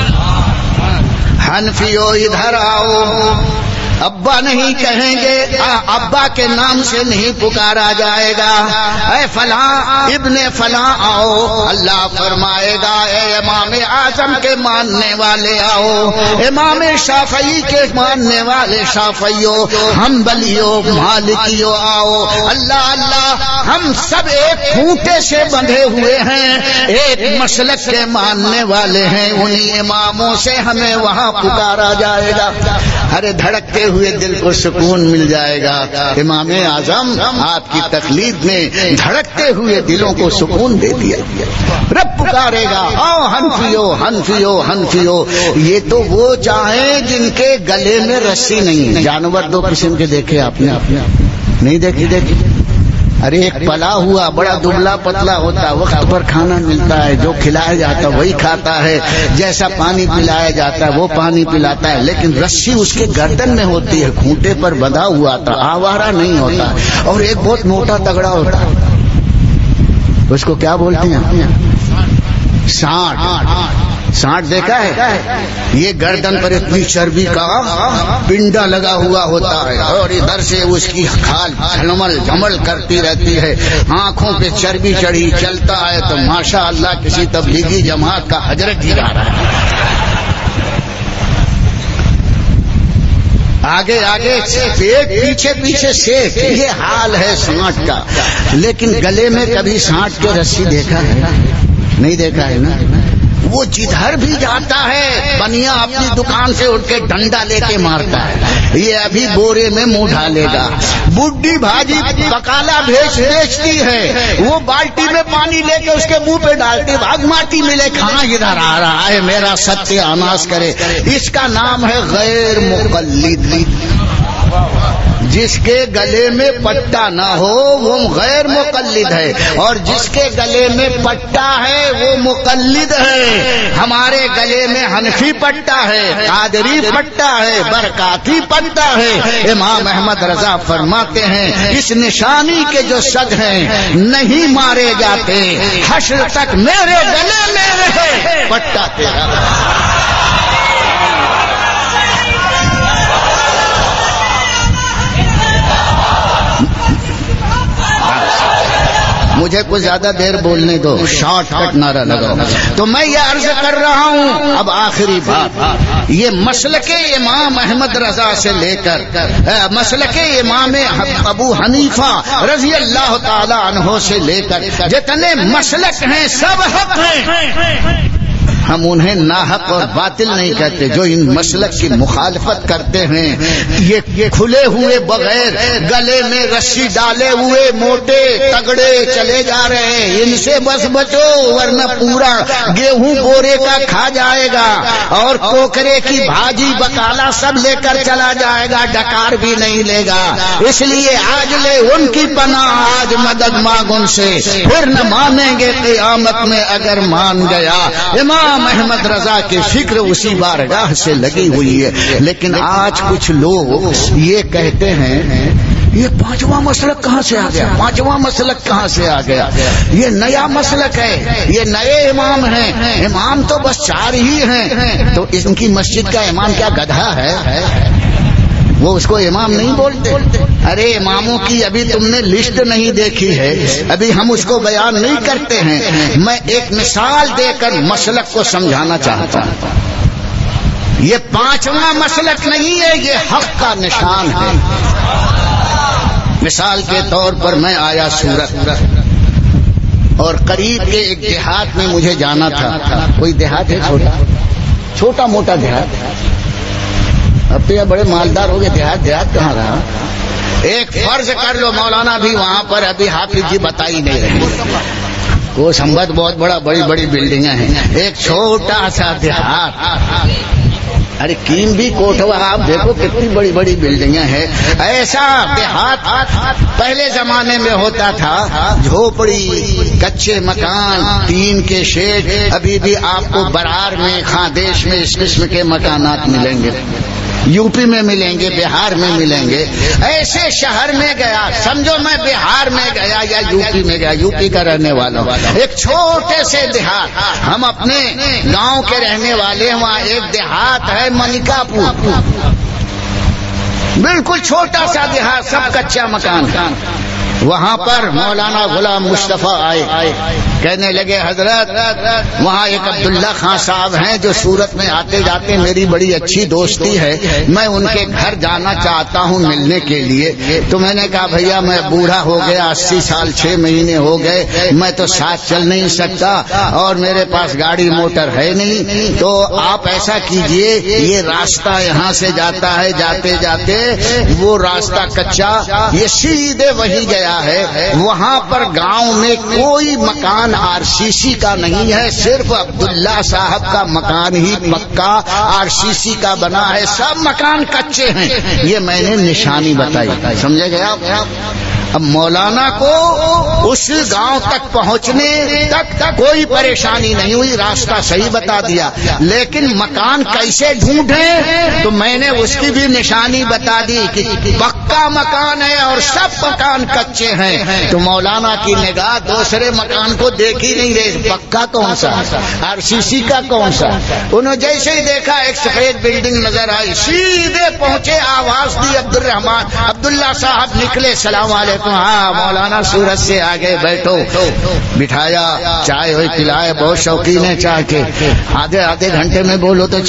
حنفیو ادھر آؤ. ابا نہیں کہیں گے، ابا کے نام سے نہیں پکارا جائے گا. اے فلاں ابن فلاں آؤ. اللہ فرمائے گا اے امام اعظم کے ماننے والے آؤ، امام شافعی کے ماننے والے شافعیوں، حنبلیوں، مالکیوں آؤ، اللہ اللہ ہم سب ایک کھوٹے سے بندھے ہوئے ہیں، ایک مسلک کے ماننے والے ہیں، انہی اماموں سے ہمیں وہاں پکارا جائے گا، ارے دھڑکتے ہوئے دل کو سکون مل جائے گا۔ امام اعظم آپ کی تقلید نے دھڑکتے ہوئے دلوں کو سکون دے دیا، رب پکارے گا آؤ حنفیو حنفیو حنفیو۔ یہ تو وہ چاہیں جن کے گلے میں رسی نہیں، جانور دو قسم کے دیکھے آپ نے نہیں دیکھی؟ ارے ایک پلا ہوا بڑا دبلا پتلا ہوتا، وقت پر کھانا ملتا ہے، جو کھلایا جاتا وہی کھاتا ہے، جیسا پانی پلایا جاتا ہے وہ پانی پلاتا ہے، لیکن رسی اس کے گردن میں ہوتی ہے، کھوٹے پر بندھا ہوا تھا، آوارہ نہیں ہوتا۔ اور ایک بہت موٹا تگڑا ہوتا، اس کو کیا بولتے ہیں؟ سانٹ دیکھا ہے؟ یہ گردن پر اتنی چربی کا پنڈا لگا ہوا ہوتا ہے اور ادھر سے اس کی کھال جھمل کرتی رہتی ہے، آنکھوں پہ چربی چڑھی، چلتا ہے تو ماشاء اللہ کسی تبلیغی جماعت کا حضرت ہی جا رہا ہے۔ آگے آگے پیٹ، پیچھے پیچھے سیک، یہ حال ہے سانٹ کا۔ لیکن گلے میں کبھی سانٹ کے رسی دیکھا ہے؟ نہیں دیکھا ہے نا؟ وہ جدھر بھی جاتا ہے بنیا اپنی دکان سے اٹھ کے ڈنڈا لے کے مارتا ہے، یہ ابھی بورے میں منہ ڈالے گا۔ بڈھی بھاجی بکالا بیچتی ہے، وہ بالٹی میں پانی لے کے اس کے منہ پہ ڈالتی، بھاگ ماٹی ملے کہاں ادھر آ رہا ہے، میرا ستیہ ناش کرے۔ اس کا نام ہے غیر مقلد۔ جس کے گلے میں پٹا نہ ہو وہ غیر مقلد ہے، اور جس کے گلے میں پٹا ہے وہ مقلد ہے۔ ہمارے گلے میں حنفی پٹا ہے، قادری پٹا ہے، برکاتی پٹا ہے۔ امام احمد رضا فرماتے ہیں اس نشانی کے جو صد ہیں نہیں مارے جاتے، حشر تک میرے گلے میں رہے پٹا تیرا۔ مجھے کچھ زیادہ دیر بولنے دو، شارٹ کٹ نعرہ لگاؤ۔ تو میں یہ عرض کر رہا ہوں، اب آخری بات، یہ مسلک امام احمد رضا سے لے کر مسلک امام ابو حنیفہ رضی اللہ تعالی عنہ سے لے کر جتنے مسلک ہیں سب حق ہیں۔ ہم انہیں ناحق اور باطل نہیں کہتے، جو ان مسلک کی مخالفت کرتے ہیں یہ کھلے ہوئے بغیر گلے میں رسی ڈالے ہوئے موٹے تگڑے چلے جا رہے ہیں، ان سے بس بچو ورنہ پورا گیہوں بورے کا کھا جائے گا اور کوکرے کی بھاجی بکالا سب لے کر چلا جائے گا، ڈکار بھی نہیں لے گا۔ اس لیے آج لے ان کی پناہ، آج مدد مانگ ان سے، پھر نہ مانیں گے قیامت میں اگر مان گیا۔ امام احمد رضا کی فکر اسی بارگاہ سے لگی ہوئی ہے۔ لیکن آج کچھ لوگ یہ کہتے ہیں یہ پانچواں مسلک کہاں سے آ گیا، پانچواں مسلک کہاں سے آ گیا، یہ نیا مسلک ہے، یہ نئے امام ہیں، امام تو بس 4 ہی ہیں۔ تو ان کی مسجد کا امام کیا گدھا ہے؟ وہ اس کو امام نہیں بولتے؟ ارے اماموں کی ابھی تم نے لسٹ نہیں دیکھی ہے، ابھی ہم اس کو بیان نہیں کرتے ہیں۔ میں ایک مثال دے کر مسلک کو سمجھانا چاہتا ہوں۔ یہ 5واں مسلک نہیں ہے، یہ حق کا نشان ہے۔ مثال کے طور پر میں آیا سورت، اور قریب کے ایک دیہات میں مجھے جانا تھا۔ کوئی دیہات ہے چھوٹا موٹا دیہات، اب تو یہ بڑے مالدار ہو گئے، دیہات کہاں رہا۔ ایک فرض کر لو مولانا بھی وہاں پر ابھی حافظ جی بتا ہی نہیں رہے، وہ سمبت بہت بڑی بڑی بلڈنگیں ہیں، ایک چھوٹا سا دیہات۔ ارے کیم بھی کوٹوا آپ دیکھو کتنی بڑی بڑی بلڈنگیں ہیں۔ ایسا دیہات پہلے زمانے میں ہوتا تھا، جھوپڑی، کچے مکان، ٹین کے شیڈ۔ ابھی بھی آپ کو برار میں، خاندیش میں اس قسم کے مکانات ملیں گے، یو پی میں ملیں گے، بہار میں ملیں گے۔ ایسے شہر میں گیا، سمجھو میں بہار میں گیا یا یو پی میں گیا، یو پی کا رہنے والا ہوں، ایک چھوٹے سے دیہات، ہم اپنے گاؤں کے رہنے والے ہیں، وہاں ایک دیہات ہے منیکا پور، بالکل چھوٹا سا دیہات، سب کچا مکان۔ وہاں پر مولانا غلام مصطفیٰ آئے، کہنے لگے حضرت وہاں ایک عبداللہ خان صاحب ہیں جو سورت میں آتے جاتے میری بڑی اچھی دوستی ہے، میں ان کے گھر جانا چاہتا ہوں ملنے کے لیے۔ تو میں نے کہا بھیا میں بوڑھا ہو گیا، 80 سال 6 مہینے ہو گئے، میں تو ساتھ چل نہیں سکتا اور میرے پاس گاڑی موٹر ہے نہیں، تو آپ ایسا کیجئے یہ راستہ یہاں سے جاتا ہے، جاتے جاتے وہ راستہ کچا یہ سیدھے وہی گیا ہے، وہاں پر گاؤں میں کوئی مکان RCC کا نہیں ہے، صرف عبداللہ صاحب کا مکان ہی پکا RCC کا بنا ہے، سب مکان کچے ہیں۔ یہ میں نے نشانی بتائی، سمجھے گئے آپ؟ اب مولانا کو اس گاؤں تک پہنچنے تک کوئی پریشانی نہیں ہوئی، راستہ صحیح بتا دیا، لیکن مکان کیسے ڈھونڈیں تو میں نے اس کی بھی نشانی بتا دی کہ پکا مکان ہے اور سب مکان کچے ہیں۔ تو مولانا کی نگاہ دوسرے مکان کو دیکھ ہی نہیں رہے، پکا کون سا RCC کا کون سا؟ انہوں جیسے ہی دیکھا ایک سفید بلڈنگ نظر آئی، سیدھے پہنچے، آواز دی عبداللہ صاحب نکلے، سلام علیکم۔ ہاں مولانا سورت سے آگے بیٹھو، بٹھایا، چائے ہوئی پلائے، بہت شوقین ہے چائے کے، آدھے گھنٹے میں بولو تو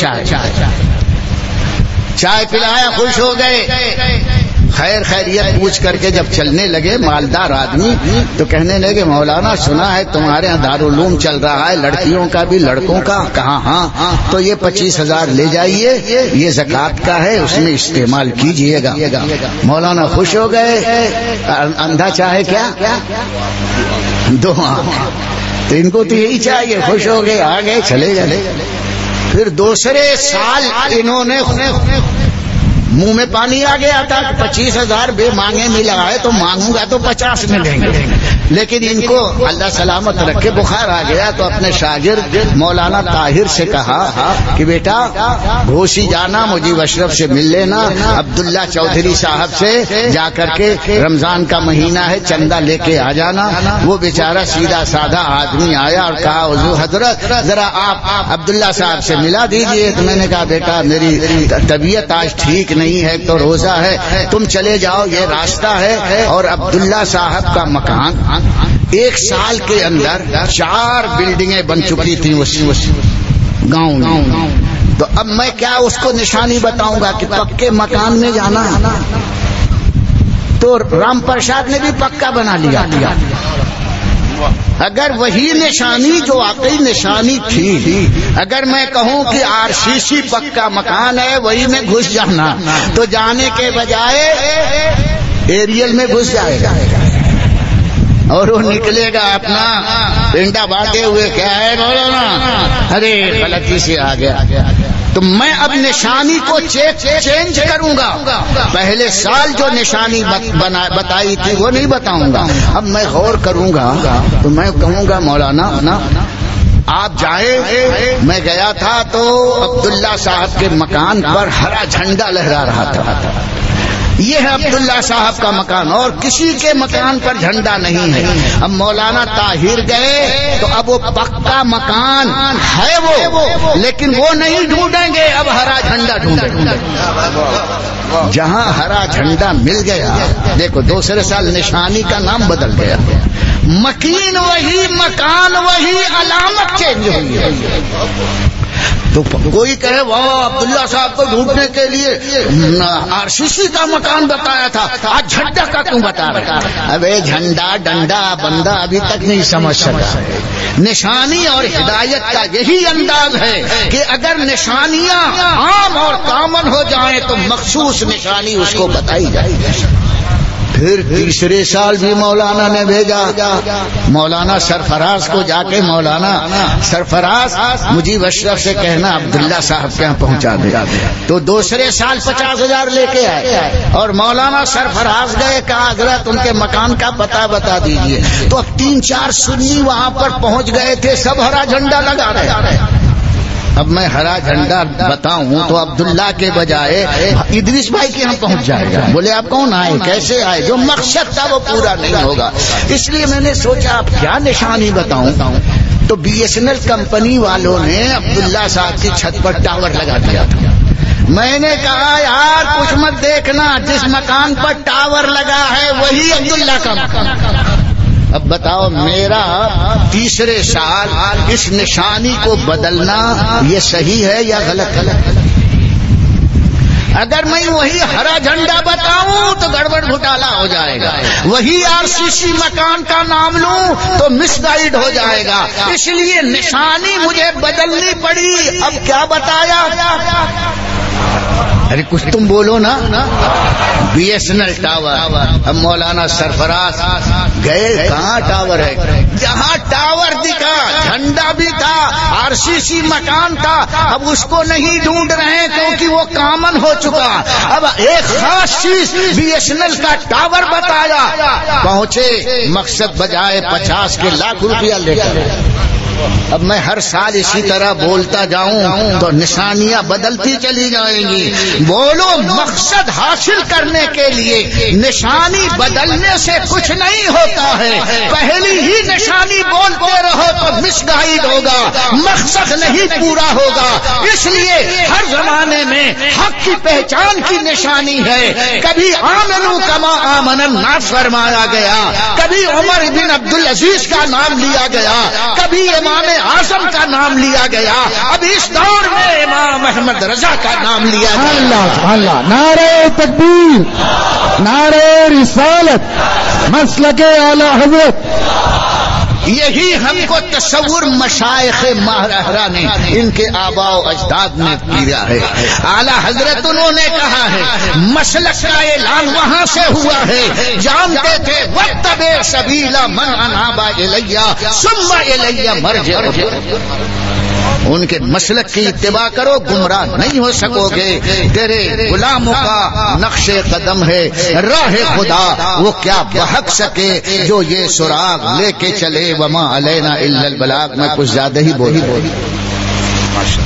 چائے پلایا، خوش ہو گئے۔ خیر خیریت پوچھ کر کے جب چلنے لگے مالدار آدمی تو کہنے لگے مولانا سنا ہے تمہارے یہاں دارالعلوم چل رہا ہے، لڑکیوں کا بھی لڑکوں کا؟ کہا ہاں، تو یہ 25,000 لے جائیے، یہ زکوٰۃ کا ہے، اس میں استعمال کیجئے گا۔ مولانا خوش ہو گئے، اندھا چاہے کیا دو تو ان کو تو یہی چاہیے، خوش ہو گئے، آ گئے، چلے گئے۔ پھر دوسرے سال انہوں نے منہ میں پانی آ گیا تھا کہ 25,000 بے مانگے ملا ہے تو مانگوں گا تو 50 ملیں گے، لیکن ان کو اللہ سلامت رکھے بخار آ گیا تو اپنے شاگرد مولانا طاہر سے کہا کہ بیٹا گھوسی جانا، مجیب اشرف سے مل لینا، عبداللہ چودھری صاحب سے جا کر کے رمضان کا مہینہ ہے چندہ لے کے آ جانا۔ وہ بیچارہ سیدھا سادہ آدمی آیا اور کہا حضور حضرت ذرا آپ عبداللہ صاحب سے ملا دیجئے۔ تو میں نے کہا بیٹا میری طبیعت آج ٹھیک نہیں ہے تو روزہ ہے، تم چلے جاؤ، یہ راستہ ہے۔ اور عبداللہ صاحب کا مکان 1 سال کے اندر 4 بلڈنگیں بن چکی تھیں اس گاؤں میں۔ تو اب میں کیا اس کو نشانی بتاؤں گا کہ پکے مکان میں جانا ہے؟ تو رام پرساد نے بھی پکا بنا لیا۔ اگر وہی نشانی جو واقعی نشانی تھی، اگر میں کہوں کہ RCC پکا مکان ہے وہی میں گھس جانا، تو جانے کے بجائے ایریل میں گھس جائے گا اور وہ نکلے گا اپنا ڈنڈا بانٹے ہوئے، کیا ہے مولانا، ارے غلطی سے آ گیا۔ تو میں اب نشانی کو چینج کروں گا، پہلے سال جو نشانی بتائی تھی وہ نہیں بتاؤں گا، اب میں غور کروں گا تو میں کہوں گا مولانا آپ جائیں۔ میں گیا تھا تو عبداللہ صاحب کے مکان پر ہرا جھنڈا لہرا رہا تھا، یہ ہے عبداللہ صاحب کا مکان، اور کسی کے مکان پر جھنڈا نہیں ہے۔ اب مولانا طاہر گئے تو اب وہ پکا مکان ہے وہ، لیکن وہ نہیں ڈھونڈیں گے، اب ہرا جھنڈا ڈھونڈیں گے۔ جہاں ہرا جھنڈا مل گیا، دیکھو دوسرے سال نشانی کا نام بدل گیا، مکین وہی، مکان وہی، علامت چینج ہوئی ہے۔ تو کوئی کہے واہ عبداللہ صاحب کو ڈھونڈنے کے لیے RCC کا مکان بتایا تھا، آج جھنڈا کا کیوں بتا رہا؟ ابے جھنڈا ڈنڈا بندہ ابھی تک نہیں سمجھ سکا۔ نشانی اور ہدایت کا یہی انداز ہے کہ اگر نشانیاں عام اور کامن ہو جائیں تو مخصوص نشانی اس کو بتائی جائے۔ پھر تیسرے سال بھی مولانا نے بھیجا مولانا سرفراز کو، جا کے مولانا سرفراز مجیب اشرف سے کہنا عبداللہ صاحب کے یہاں پہنچا دے۔ تو دوسرے سال 50,000 لے کے آئے اور مولانا سرفراز گئے، کہا حضرت ان کے مکان کا پتہ بتا دیجئے۔ تو اب 3-4 سنی وہاں پر پہنچ گئے تھے، سب ہرا جھنڈا لگا رہے۔ اب میں ہرا جھنڈا بتاؤں تو عبداللہ کے بجائے ادریس بھائی کے یہاں پہنچ جائے گا۔ بولے آپ کون آئے، کیسے آئے؟ جو مقصد تھا وہ پورا نہیں ہوگا، اس لیے میں نے سوچا اب کیا نشانی بتاؤں۔ تو BSNL کمپنی والوں نے عبداللہ صاحب کی چھت پر ٹاور لگا دیا تھا، میں نے کہا یار کچھ مت دیکھنا، جس مکان پر ٹاور لگا ہے وہی عبداللہ کا مکان۔ اب بتاؤ میرا تیسرے سال اس نشانی کو بدلنا یہ صحیح ہے یا غلط ہے؟ اگر میں وہی ہرا جھنڈا بتاؤں تو گڑبڑ گھوٹالا ہو جائے گا، وہی RCC مکان کا نام لوں تو مس گائیڈ ہو جائے گا، اس لیے نشانی مجھے بدلنی پڑی۔ اب کیا بتایا؟ ارے کچھ تم بولو نا۔ BSNL tower. اب مولانا سرفراز گئے کہاں ٹاور ہے؟ جہاں ٹاور دکھا جھنڈا بھی تھا، RCC مکان تھا، اب اس کو نہیں ڈھونڈ رہے کیونکہ وہ کامن ہو چکا۔ اب ایک خاص چیز BSNL کا ٹاور بتایا، پہنچے مقصد بجائے 50 کے لاکھ روپیہ لے کر۔ اب میں ہر سال اسی طرح بولتا جاؤں تو نشانیاں بدلتی چلی جائیں گی۔ بولو مقصد حاصل کرنے کے لیے نشانی بدلنے سے کچھ نہیں ہوتا ہے، پہلی ہی نشانی بولتے رہو تو مس گائیڈ ہوگا، مقصد نہیں پورا ہوگا۔ اس لیے ہر زمانے میں حق کی پہچان کی نشانی ہے۔ کبھی آمنو کما آمن الناس فرمایا گیا، کبھی عمر بن عبدالعزیز کا نام لیا گیا، کبھی امام اعظم کا نام لیا گیا، اب اس دور میں امام احمد رضا کا نام لیا گیا۔ اللہ اللہ، نعرہ تکبیر، نعرہ رسالت، مسلک اعلی حضرت۔ یہی ہم کو تصور مشائخ ماہرہ نے، ان کے آباء و اجداد نے کیا ہے۔ اعلی حضرت انہوں نے کہا ہے، مسلک کا اعلان وہاں سے ہوا ہے، جانتے تھے واتبع سبیل من اناب الی ثم الی مرجعکم۔ ان کے مسلک کی اتباع کرو، گمراہ نہیں ہو سکو گے۔ تیرے غلاموں کا نقش قدم ہے راہ خدا، وہ کیا بہک سکے جو یہ سراغ لے کے چلے، وما علینا الا البلاغ۔ میں کچھ زیادہ ہی بولی۔